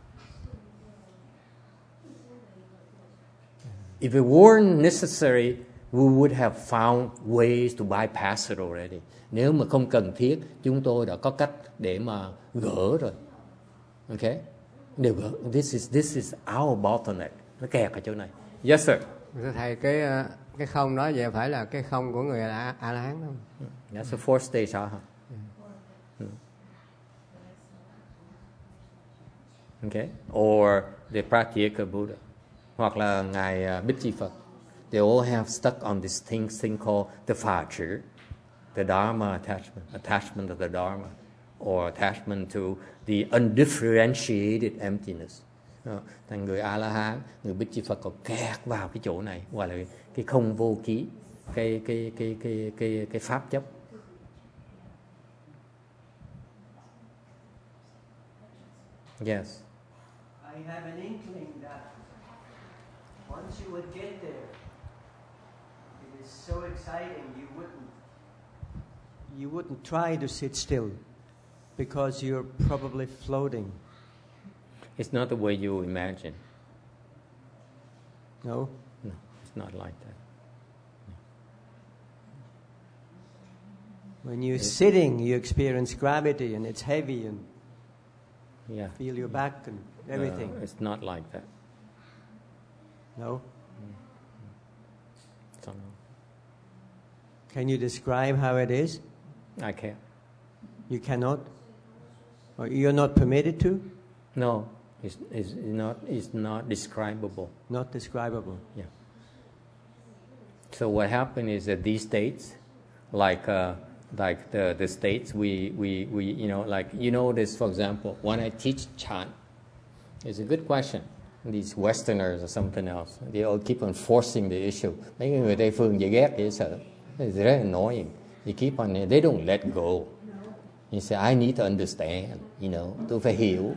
A: If it weren't necessary, we would have found ways to bypass it already. Nếu mà không cần thiết, chúng tôi đã có cách để mà gỡ rồi. Okay? Đều gỡ. This is this is our bottleneck. Nó kẹt ở chỗ này. Yes, sir.
J: Thưa thầy, cái cái không đó vậy phải là cái không của người A, A La Hán không?
A: That's the fourth stage, hả? Mm. Okay? Or the Pratyeka Buddha. Hoặc là ngài uh, Bích Chi Phật. They all have stuck on this thing, thing called the phà chữ, the Dharma attachment, attachment of the Dharma, or attachment to the undifferentiated emptiness. Uh, thành người A La Hán, người Bích Chi Phật còn kẹt vào cái chỗ này, gọi là cái không vô ký, cái cái cái cái cái cái pháp chấp. Yes.
I: I have an inkling that once you would get there, it is so exciting you wouldn't you wouldn't try to sit still because you're probably floating.
A: It's not the way you imagine.
I: No?
A: No, it's not like that.
I: When you're sitting, you experience gravity and it's heavy and
A: Yeah.
I: feel your back and everything.
A: Uh, it's not like that.
I: No?
A: So, no.
I: Can you describe how it is?
A: I can't.
I: You cannot? Or you're not permitted to?
A: No, It's, it's not, it's not describable.
I: Not describable.
A: Yeah. So what happened is that these states, like uh, like the, the states we, we, we, you know, like, you know this, for example, when I teach chant, it's a good question. These Westerners or something else, they all keep on forcing the issue. Mấy người Tây phương dễ ghét, dễ sợ. It's very annoying. They keep on, they don't let go. You say, I need to understand, you know, tôi phải hiểu.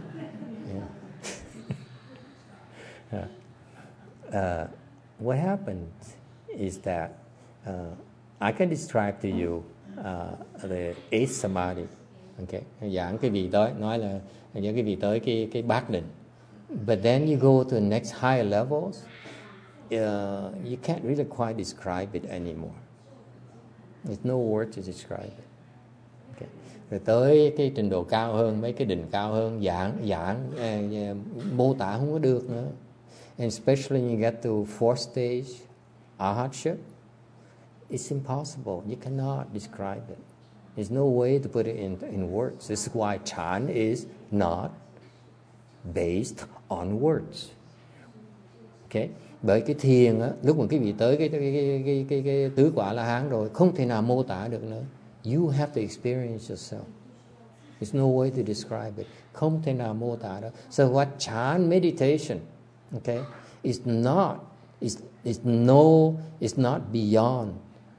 A: Yeah. uh, what happens is that uh, I can describe to you uh, the eighth samadhi. Okay, giảng cái vị tới, nói là những cái vị tới cái cái bát định. But then you go to the next higher levels, uh, you can't really quite describe it anymore. There's no word to describe it. Okay. Rồi tới cái trình độ cao hơn, mấy cái đỉnh cao hơn, giảng giảng uh, mô tả không có được nữa. And especially when you get to fourth stage, arhatship, it's impossible. You cannot describe it. There's no way to put it in, in words. This is why chant is not based on words. Okay? Bởi cái thiền á, lúc mà cái vị tới cái cái cái cái, cái, cái tứ quả La Hán rồi, không thể nào mô tả được nữa. You have to experience yourself. There's no way to describe it. Không thể nào mô tả được. So what chant meditation, okay, is not is is no is not beyond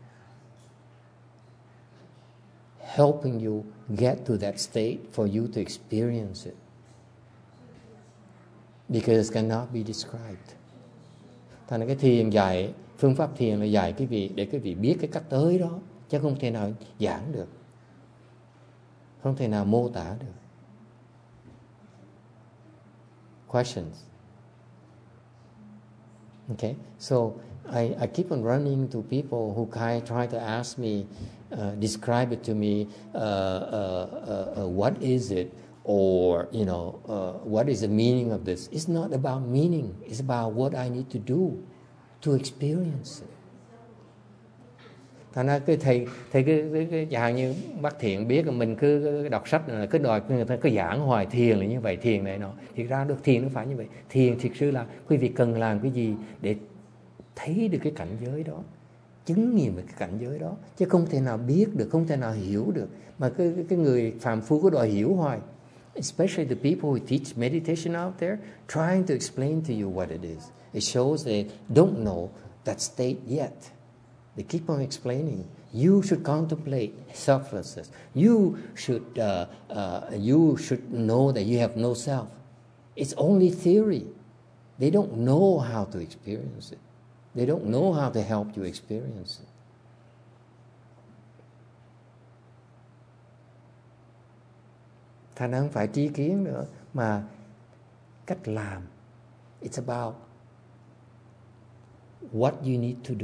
A: helping you get to that state for you to experience it. Because it cannot be described. Thành ra cái thiền dạy, phương pháp thiền là dạy cái vị để cái vị biết cái cách tới đó, chứ không thể nào giảng được, không thể nào mô tả được. Questions? Okay, so I, I keep on running to people who kind try to ask me, uh, describe it to me, uh, uh, uh, uh, what is it? Or, you know, uh, what is the meaning of this? It's not about meaning. It's about what I need to do to experience it. Thành ra cái thầy, thầy cứ, cứ, cứ chẳng như bác Thiện biết là mình cứ, cứ đọc sách là cứ đòi người ta cứ giảng hoài thiền là như vậy, thiền này nọ. Thì ra được thiền nó phải như vậy. Thiền thực sự là quý vị cần làm cái gì để thấy được cái cảnh giới đó, chứng nghiệm được cái cảnh giới đó, chứ không thể nào biết được, không thể nào hiểu được. Mà cái, cái người phàm phu có đòi hiểu hoài. Especially the people who teach meditation out there, trying to explain to you what it is. It shows they don't know that state yet. They keep on explaining. You should contemplate selflessness. You should, uh, uh, you should know that you have no self. It's only theory. They don't know how to experience it. They don't know how to help you experience it. Thành ra không phải tri kiến nữa, mà cách làm. It's about what you need to do.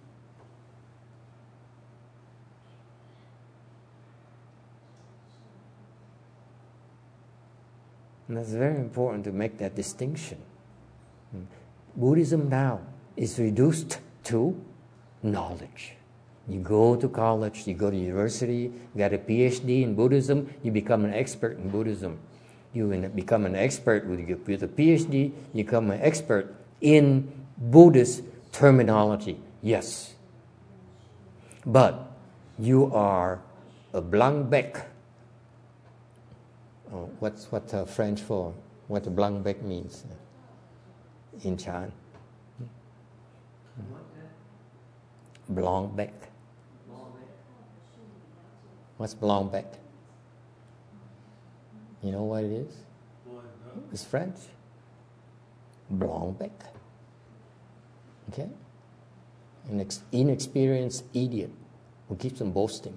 A: And that's very important to make that distinction. Buddhism now is reduced to knowledge. You go to college, you go to university, you get a P H D in Buddhism, you become an expert in Buddhism. You become an expert with, with a P H D, you become an expert in Buddhist terminology. Yes. But you are a blanc bec. Oh, what's what uh, French for? What a blanc bec means in Chan? Blanc bec. What's blanc bec? You know what it is? It's French. Blanc bec. Okay? An ex- inexperienced idiot who keeps on boasting.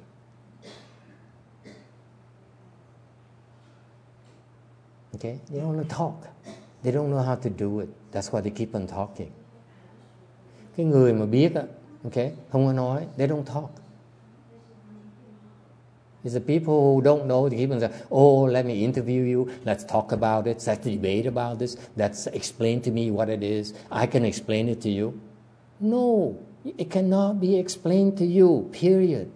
A: Okay? They don't know how to talk. They don't know how to do it. That's why they keep on talking. Cái người mà biết á, okay, không có nói, they don't talk. It's the people who don't know, they keep on saying, oh, let me interview you, let's talk about it, let's debate about this, let's explain to me what it is, I can explain it to you. No, it cannot be explained to you, period.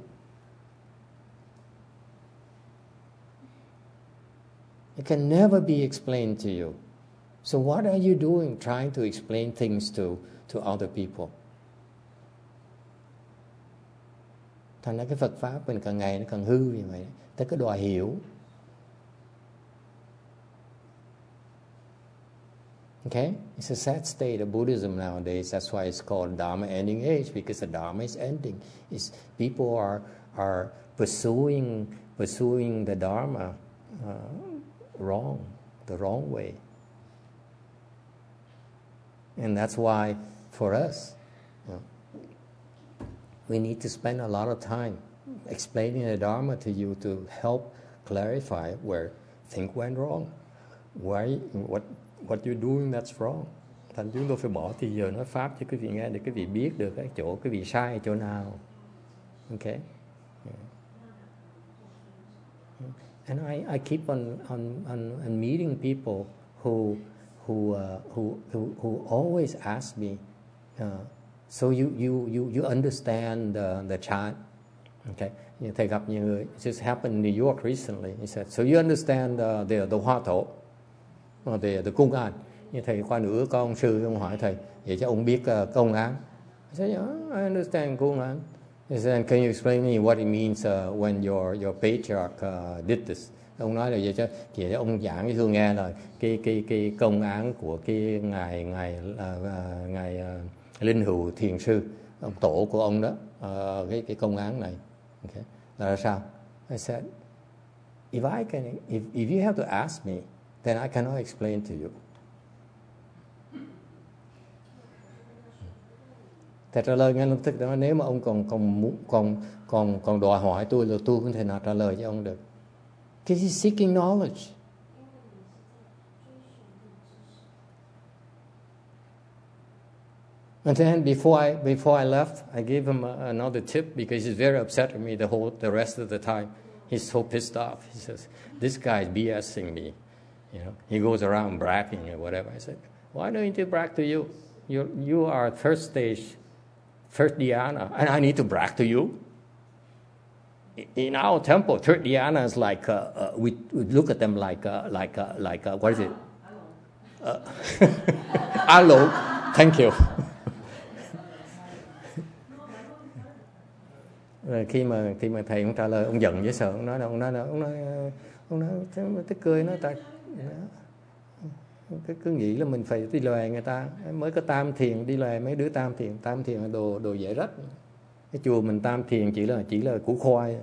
A: It can never be explained to you. So what are you doing trying to explain things to, to other people? Thành ra cái Phật Pháp mình càng ngày nó càng hư như vậy. Tới cái đòi hiểu. Okay? It's a sad state of Buddhism nowadays. That's why it's called Dharma ending age, because the Dharma is ending. It's, people are, are pursuing, pursuing the Dharma uh, wrong, the wrong way. And that's why, for us, you know, we need to spend a lot of time explaining the Dharma to you to help clarify where things went wrong. Why, what, what you're doing that's wrong. Thành chúng tôi phải bỏ thì giờ nói Pháp cho quý vị nghe để quý vị biết được cái chỗ quý vị sai chỗ nào. Okay? Yeah. And I, I keep on, on, on, on meeting people who who uh, who, who who always ask me, uh, so you you you you understand the the chant, okay? Thầy gặp nhiều người. It just happened in New York recently. He said, so you understand the the, the Hoa Thổ, or the the Cung An? Như thầy qua nữa có ông sư ông hỏi thầy, vậy cho ông biết uh, công án? I said, yeah, I understand Cung An. He said, can you explain me what it means uh, when your your patriarch uh, did this? Ông nói là vậy cho chị ông giảng với Thương nghe là cái cái cái công án của cái ngài ngài uh, uh, ngài uh, Linh Hữu Thiền sư, ông tổ của ông đó, uh, cái cái công án này. Okay. Là sao? I said, if I can, if if you have to ask me, then I cannot explain to you. Thầy trả lời ngay lập tức đó, nếu mà ông còn còn muốn còn còn còn đòi hỏi tôi là tôi không thể nào trả lời cho ông được. Because he's seeking knowledge. And then before I before I left, I gave him a, another tip because he's very upset with me the whole the rest of the time. He's so pissed off. He says, "This guy's BSing me." You know, he goes around bragging or whatever. I said, "Why don't you brag to you? You you are third stage, third dhyana, and I need to brag to you." In our temple, third dhyana is like uh, uh, we, we look at them like uh, like uh, like uh, what is it? Uh, alo, thank you. Rồi khi mà khi mà thầy ông trả lời, ông giận với sợ, ông nói là ông nói là ông nói ông nói tức cười nói ta cứ cứ nghĩ là mình phải đi lòe người ta, mới có tam thiền đi lòe mấy đứa tam thiền, tam thiền là đồ đồ dễ rách. Cái chùa mình tam thiền chỉ là chỉ là củ khoai.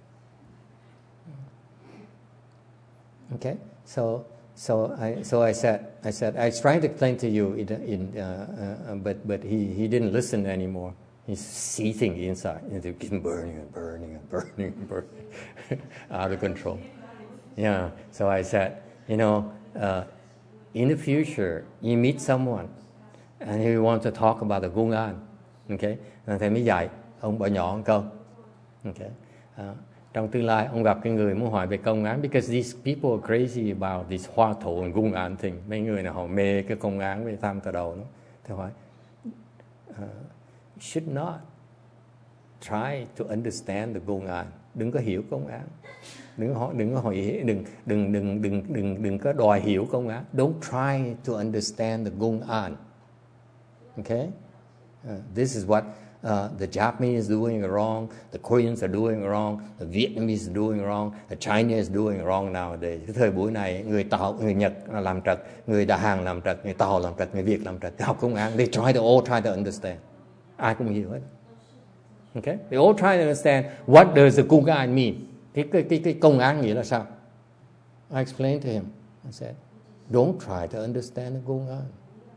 A: Okay, so so I so I said I said I was trying to explain to you in, in uh, uh, but but he he didn't listen anymore. He's seething inside, and it's burning and burning and burning and burning, out of control. Yeah. So I said, you know, uh, in the future, you meet someone, and you want to talk about the Cung An, okay? Rồi thầy mới dạy ông bỏ nhỏ một câu, okay? Uh, trong tương lai ông gặp cái người muốn hỏi về công án, because these people are crazy about this Hoa Thổ and Cung An thing. Mấy người nào họ mê cái công án với tham tà đầu đó. Thầy hỏi, uh, should not try to understand the Cung An. Đừng có hiểu công án. Đừng có đừng có hỏi đừng đừng đừng đừng đừng đừng có đòi hiểu công án. Don't try to understand the Cung An. Okay? Uh, this is what uh, the Japanese is doing wrong, the Koreans are doing wrong, the Vietnamese is doing wrong, the Chinese is doing wrong nowadays. Cái thời buổi này người Tàu, người Nhật làm trật, người Đà Hàn làm trật, người Tàu làm trật, người Việt làm trật. Học công án, they try to all try to understand. Ai cũng hiểu hết. Okay? They all try to understand what does the Cung An mean. Cái cái cái cái công án nghĩa là sao? I explained to him. I said, don't try to understand the Cung An.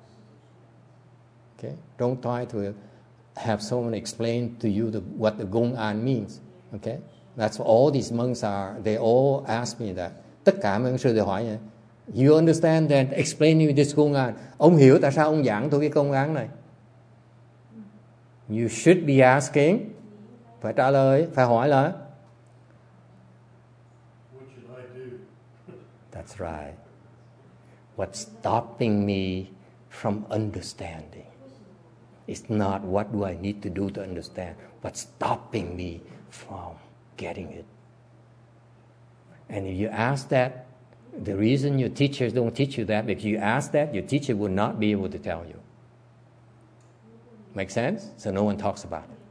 A: Okay? Don't try to have someone explain to you the, what the Cung An means. Okay? That's what all these monks are. They all ask me that. Tất cả mấy ông sư đều hỏi vậy. You understand that? Explain me this Cung An. Ông hiểu tại sao ông giảng tôi cái công án này? You should be asking. Phải trả lời, phải hỏi là.
H: What should I do?
A: That's right. What's stopping me from understanding? It's not what do I need to do to understand. What's stopping me from getting it? And if you ask that, The reason your teachers don't teach you that, if you ask that, your teacher would not be able to tell you. Make sense? So no one talks about it.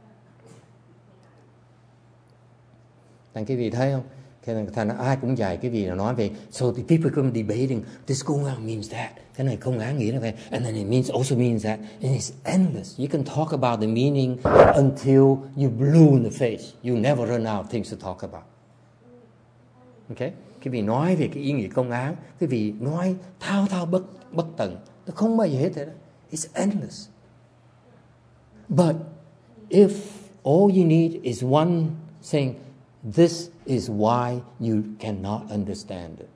A: Thành quý vị thấy không? Cái thành ai cũng dạy cái gì là nói về. So the people come debating. This công án means that. Cái này công án nghĩa là vậy. And then it means also means that. And it's endless. You can talk about the meaning until you blue in the face. You never run out of things to talk about. Okay? Cái vị nói về cái ý nghĩa công án, cái vị nói thao thao bất bất tận, nó không bao giờ hết thế đó. It's endless. But if all you need is one thing, this is why you cannot understand it.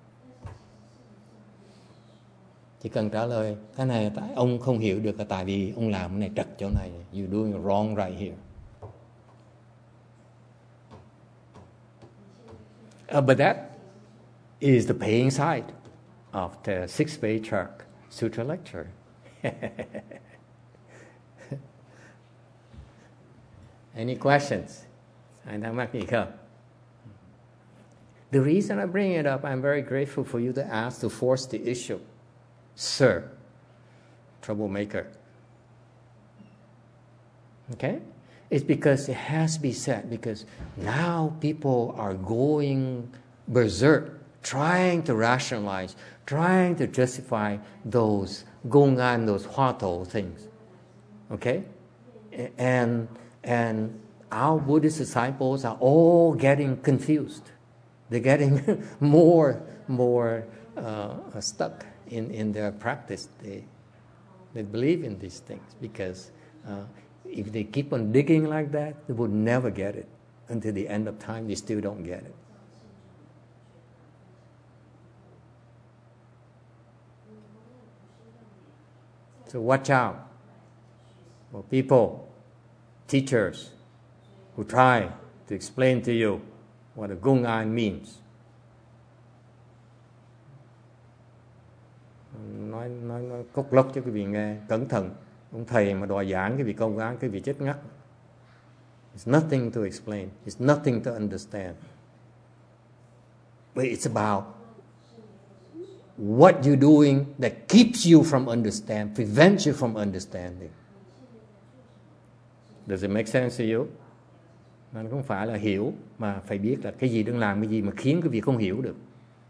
A: Chỉ cần trả lời cái này tại ông không hiểu được là tại vì ông làm cái này trật chỗ này. You're doing wrong right here. Uh, but that is the paying side of the six patriarch sutra lecture. Any questions? Anh thắc mắc gì không? The reason I bring it up, I'm very grateful for you to ask, to force the issue. Sir, troublemaker. Okay? It's because it has to be said, because now people are going berserk, trying to rationalize, trying to justify those gongan, those huatou things. Okay? And, and our Buddhist disciples are all getting confused. They're getting more, more uh, stuck in, in their practice. They, they believe in these things because uh, if they keep on digging like that, they would never get it. Until the end of time, they still don't get it. So watch out for people, teachers, who try to explain to you what a gongan means. Nói, nói, nói cốc lốc cho quý vị nghe, cẩn thận. Ông thầy mà đòi giảng cái vị công án, cái vị chết ngắt. It's nothing to explain. It's nothing to understand. But it's about what you're doing that keeps you from understanding, prevents you from understanding. Does it make sense to you? Nó không phải là hiểu, mà phải biết là cái gì đang làm cái gì mà khiến cái vị không hiểu được.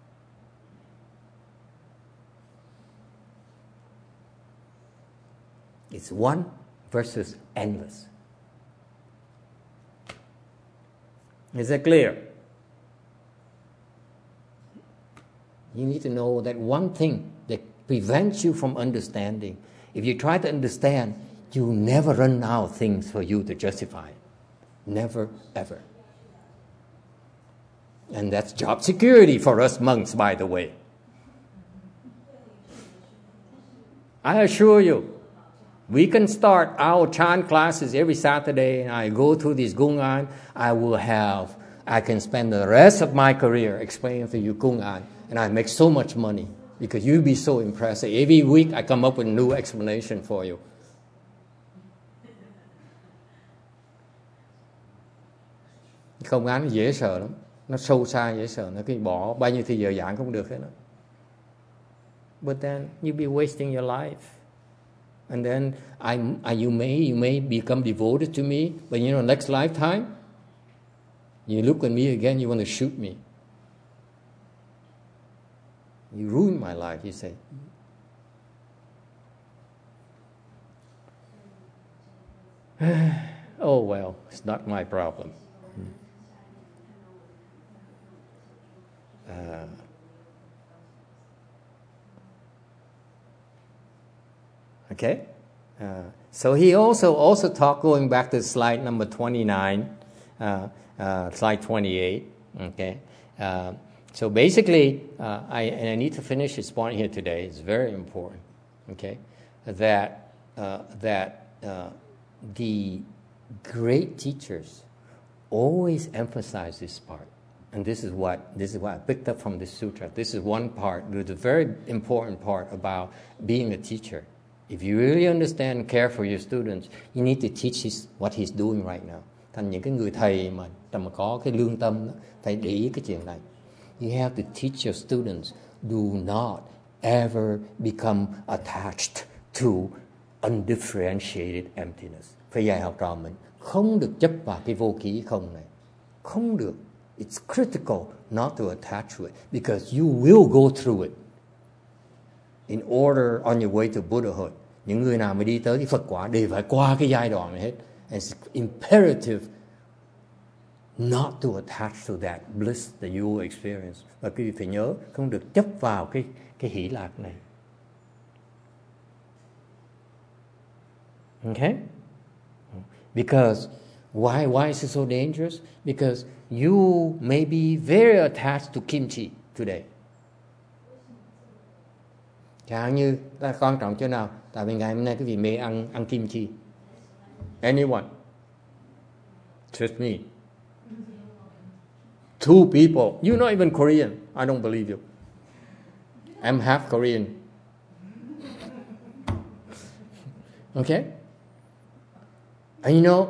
A: It's one versus endless. Is that clear? You need to know that one thing that prevents you from understanding. If you try to understand, you never run out of things for you to justify it. Never, ever. And that's job security for us monks, by the way. I assure you, we can start our chant classes every Saturday, and I go through this gongan. I will have, I can spend the rest of my career explaining to you gongan, and I make so much money because you'll be so impressed. Every week I come up with a new explanation for you. Công án nó dễ sợ lắm, nó sâu xa dễ sợ, nó cứ bỏ bao nhiêu thời giờ giảng không được hết đó. But then you'll be wasting your life. And then I, I, you may, you may become devoted to me, but you know, next lifetime, you look at me again, you want to shoot me. You ruined my life, you say. Oh, well, it's not my problem. Uh, okay, uh, so he also also talked, going back to slide number twenty-nine, uh, uh, slide twenty-eight. Okay, uh, so basically, uh, I and I need to finish this point here today. It's very important. Okay, that uh, that uh, the great teachers always emphasize this part. And this is what this is what I picked up from this sutra. This is one part. There's a very important part about being a teacher. If you really understand and care for your students, you need to teach his, what he's doing right now. Thành những cái người thầy mà mà có cái lương tâm đó, phải để ý cái chuyện này. You have to teach your students do not ever become attached to undifferentiated emptiness. Phải dạy học trò mình không được chấp vào cái vô ký không này. Không được. It's critical not to attach to it because you will go through it in order on your way to Buddhahood. Những người nào mà đi tới cái Phật quả đều phải qua cái giai đoạn này hết. And it's imperative not to attach to that bliss that you will experience. Và quý vị phải nhớ không được chấp vào cái cái hỷ lạc này. Okay? Because why why is it so dangerous? Because you may be very attached to kimchi today. Chẳng hạn như ta quan trọng chỗ nào? Tại vì ngày hôm nay quý vị mê ăn ăn kimchi. Anyone? Just me. Two people. You're not even Korean. I don't believe you. I'm half Korean. Okay? And you know,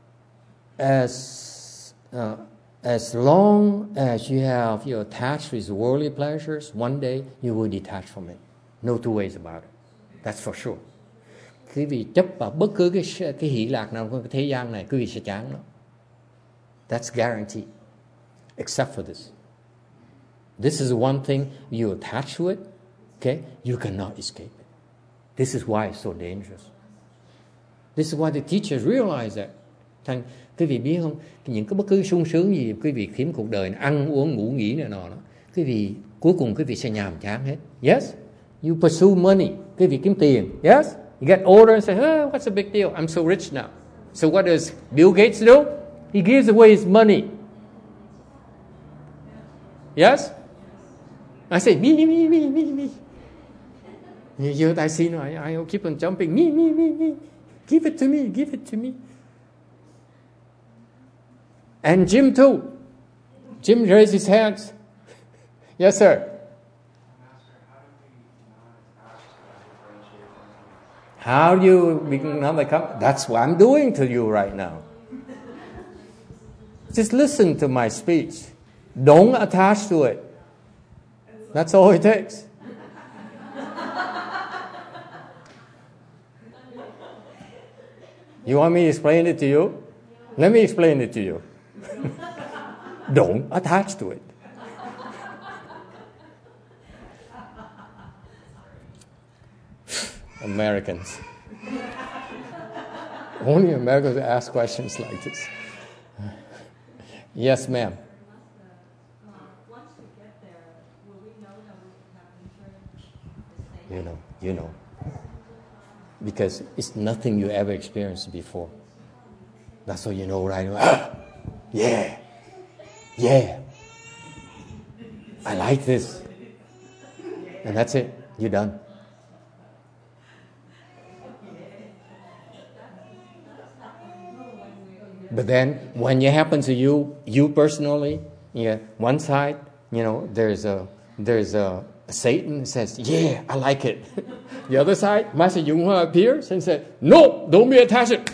A: as uh, as long as you have you're attached with worldly pleasures, one day you will detach from it. No two ways about it. That's for sure. Quý vị chấp vào bất cứ cái cái hỷ lạc nào trong cái thế gian này, quý vị sẽ chán nó. That's guaranteed. Except for this. This is one thing you attach to it, okay? You cannot escape it. This is why it's so dangerous. This is why the teachers realize that. Thành, quý vị biết không, những cái bất cứ sung sướng gì quý vị kiếm cuộc đời này, ăn uống ngủ nghỉ này nọ đó, quý vị cuối cùng quý vị sẽ nhàm chán hết. Yes, you pursue money, quý vị kiếm tiền. Yes, you get older and say, oh, what's the big deal? I'm so rich now. So what does Bill Gates do? He gives away his money. Yes? I say, me, me, me, me, me, me. You, I see, I, I keep on jumping. Me, me, me, me. Give it to me, give it to me. And Jim too. Jim raised his hands. Yes, sir. How do you become become? That's what I'm doing to you right now. Just listen to my speech. Don't attach to it. That's all it takes. You want me to explain it to you? Let me explain it to you. Don't attach to it. Americans. Only Americans ask questions like this. Yes, ma'am. You know, you know. Because it's nothing you ever experienced before. That's all you know right away. Ah, yeah, yeah. I like this. And that's it. You're done. But then when it happens to you, you personally, yeah, one side, you know, there's a there's a Satan says, yeah, I like it. The other side, Master Yung Hua appears and said, no, don't be attached.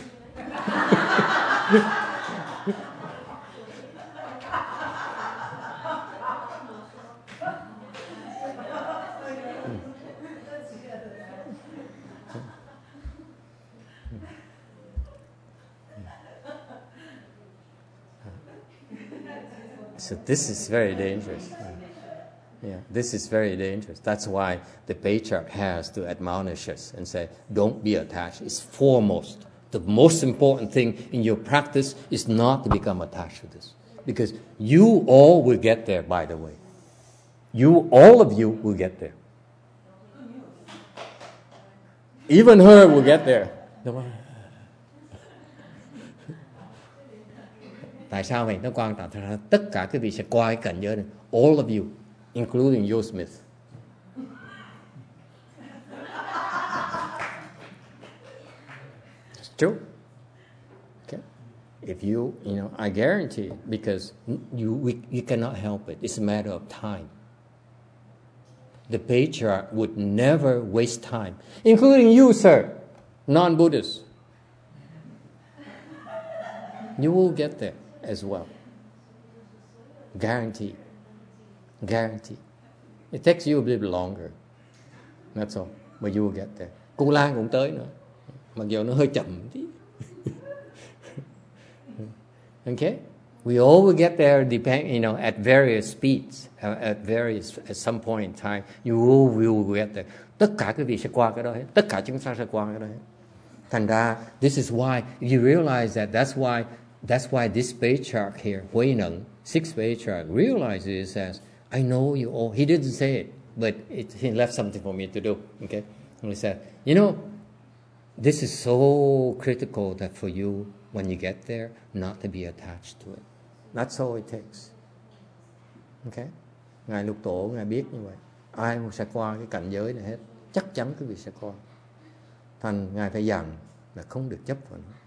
A: So this is very dangerous. Yeah, this is very dangerous. That's why the patriarch has to admonish us and say, don't be attached. It's foremost. The most important thing in your practice is not to become attached to this. Because you all will get there, by the way. You, all of you will get there. Even her will get there. Tại sao vậy? Nó quan trọng. Tất cả quý vị sẽ qua cái cảnh giới này. All of you. Including Joe Smith. It's true. Okay. If you, you know, I guarantee, because you, we, you cannot help it. It's a matter of time. The patriarch would never waste time, including you, sir, non-Buddhist. You will get there as well. Guaranteed. Guarantee. It takes you a little bit longer. That's all. But you will get there. Cô Lan cũng tới nữa. Mặc dù nó hơi chậm tí. Okay? We all will get there depend, you know, at various speeds, at various, at some point in time, you all will get there. Tất cả quý vị sẽ qua cái đó hết. Tất cả chúng ta sẽ qua cái đó hết. Thành ra, this is why, if you realize that, that's why, that's why this patriarch here, Huay Neng, sixth patriarch, realizes as, I know you all. He didn't say it, but it, he left something for me to do. Okay? And he said, you know, this is so critical that for you, when you get there, not to be attached to it. That's all it takes. Okay? Ngài Lục Tổ, Ngài biết như vậy. Ai cũng sẽ qua cái cảnh giới này hết. Chắc chắn quý vị sẽ qua. Thành Ngài phải dặn là không được chấp vào nó.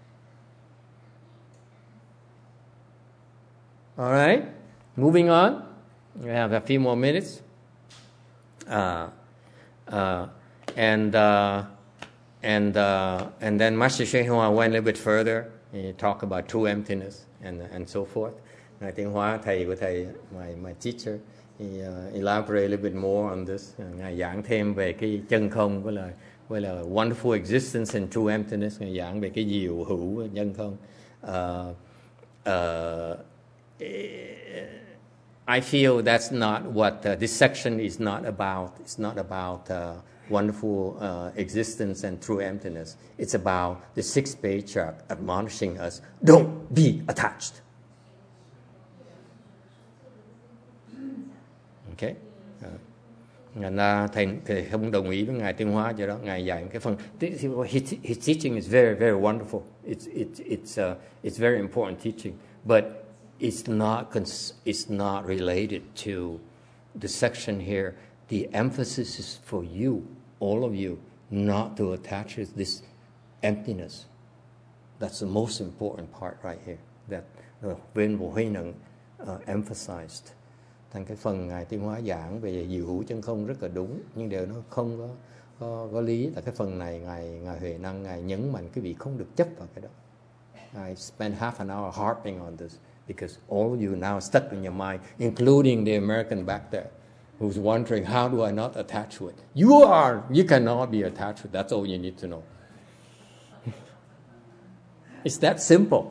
A: Alright, moving on. We have a few more minutes. Uh, uh, and uh, and uh, and then Master Shay Hoa went a little bit further. He talked about true emptiness and and so forth. Ngài Tiến Hóa, thầy của thầy, my my teacher, he uh, elaborated a little bit more on this. Ngài giảng thêm về cái chân không với là với là wonderful existence and true emptiness. Ngài giảng về cái diệu hữu chân không. Uh, uh, I feel that's not what uh, this section is not about. It's not about uh, wonderful uh, existence and true emptiness. It's about the sixth patriarch admonishing us, don't be attached. Okay? Ngài uh, thầy, thầy không đồng ý với Ngài Tiến Hóa cho đó. Ngài dạy cái phần his, his teaching is very very wonderful. It's it's it's uh, it's very important teaching, but it's not it's not related to the section here. The emphasis is for you, all of you, not to attach to this emptiness. That's the most important part right here that Viên Bộ Huy Nặng emphasized. Thành cái phần Ngài Tiến Hóa giảng về diệu hữu chân không rất là đúng, nhưng điều nó không có có, có lý. Là cái phần này Ngài Ngài Huệ Năng Ngài nhấn mạnh quý vị không được chấp vào cái đó. I spent half an hour harping on this because all of you now stuck in your mind, including the American back there, who's wondering how do I not attach to it. You are, you cannot be attached to it. That's all you need to know. It's that simple.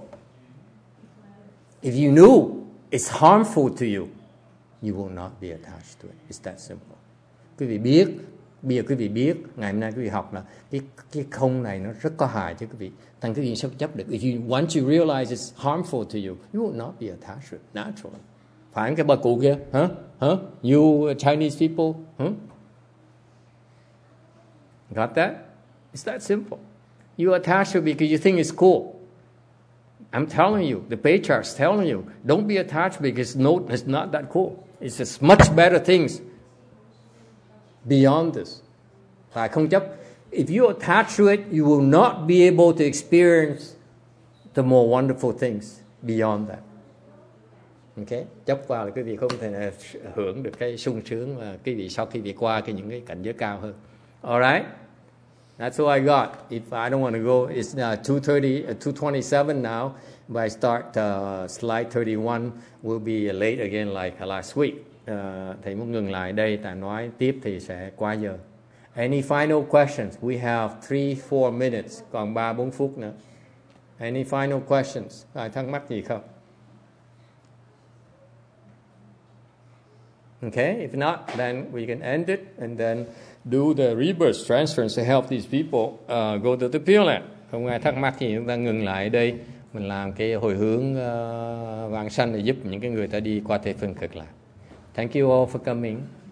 A: If you knew it's harmful to you, you will not be attached to it. It's that simple. Quý vị biết, bây giờ quý vị biết, ngày hôm nay quý vị học là cái cái không này nó rất có hại cho quý vị. Thành quý vị sẽ chấp được. If you once you realize it's harmful to you, you will not be attached to it naturally. Phải không cái bà cụ kia? Hả? Hả? You Chinese people? Huh? Got that? It's that simple. You attach to it because you think it's cool. I'm telling you, the patriarch's telling you, don't be attached because no, it's not that cool. It's just much better things beyond this. Phải không chấp? If you attach to it, you will not be able to experience the more wonderful things beyond that. Okay? Chấp vào là quý vị không thể hưởng được cái sung sướng mà quý vị sau khi vị qua cái những cái cảnh giới cao hơn. Alright? That's all I got. If I don't want to go, it's uh, two thirty, uh, two twenty-seven now. If I start uh, slide thirty-one, we'll be late again like last week. Uh, thầy muốn ngừng lại đây, tại nói tiếp thì sẽ quá giờ. Any final questions? We have three, four minutes. Còn ba, bốn phút nữa. Any final questions? Ai thắc mắc gì không? Okay, if not, then we can end it and then do the rebirth transference to help these people uh, go to the Pure Land. Không ai thắc mắc thì chúng ta ngừng lại đây. Mình làm cái hồi hướng uh, vãng sanh để giúp những cái người ta đi qua thế phân cực lại. Thank you all for coming.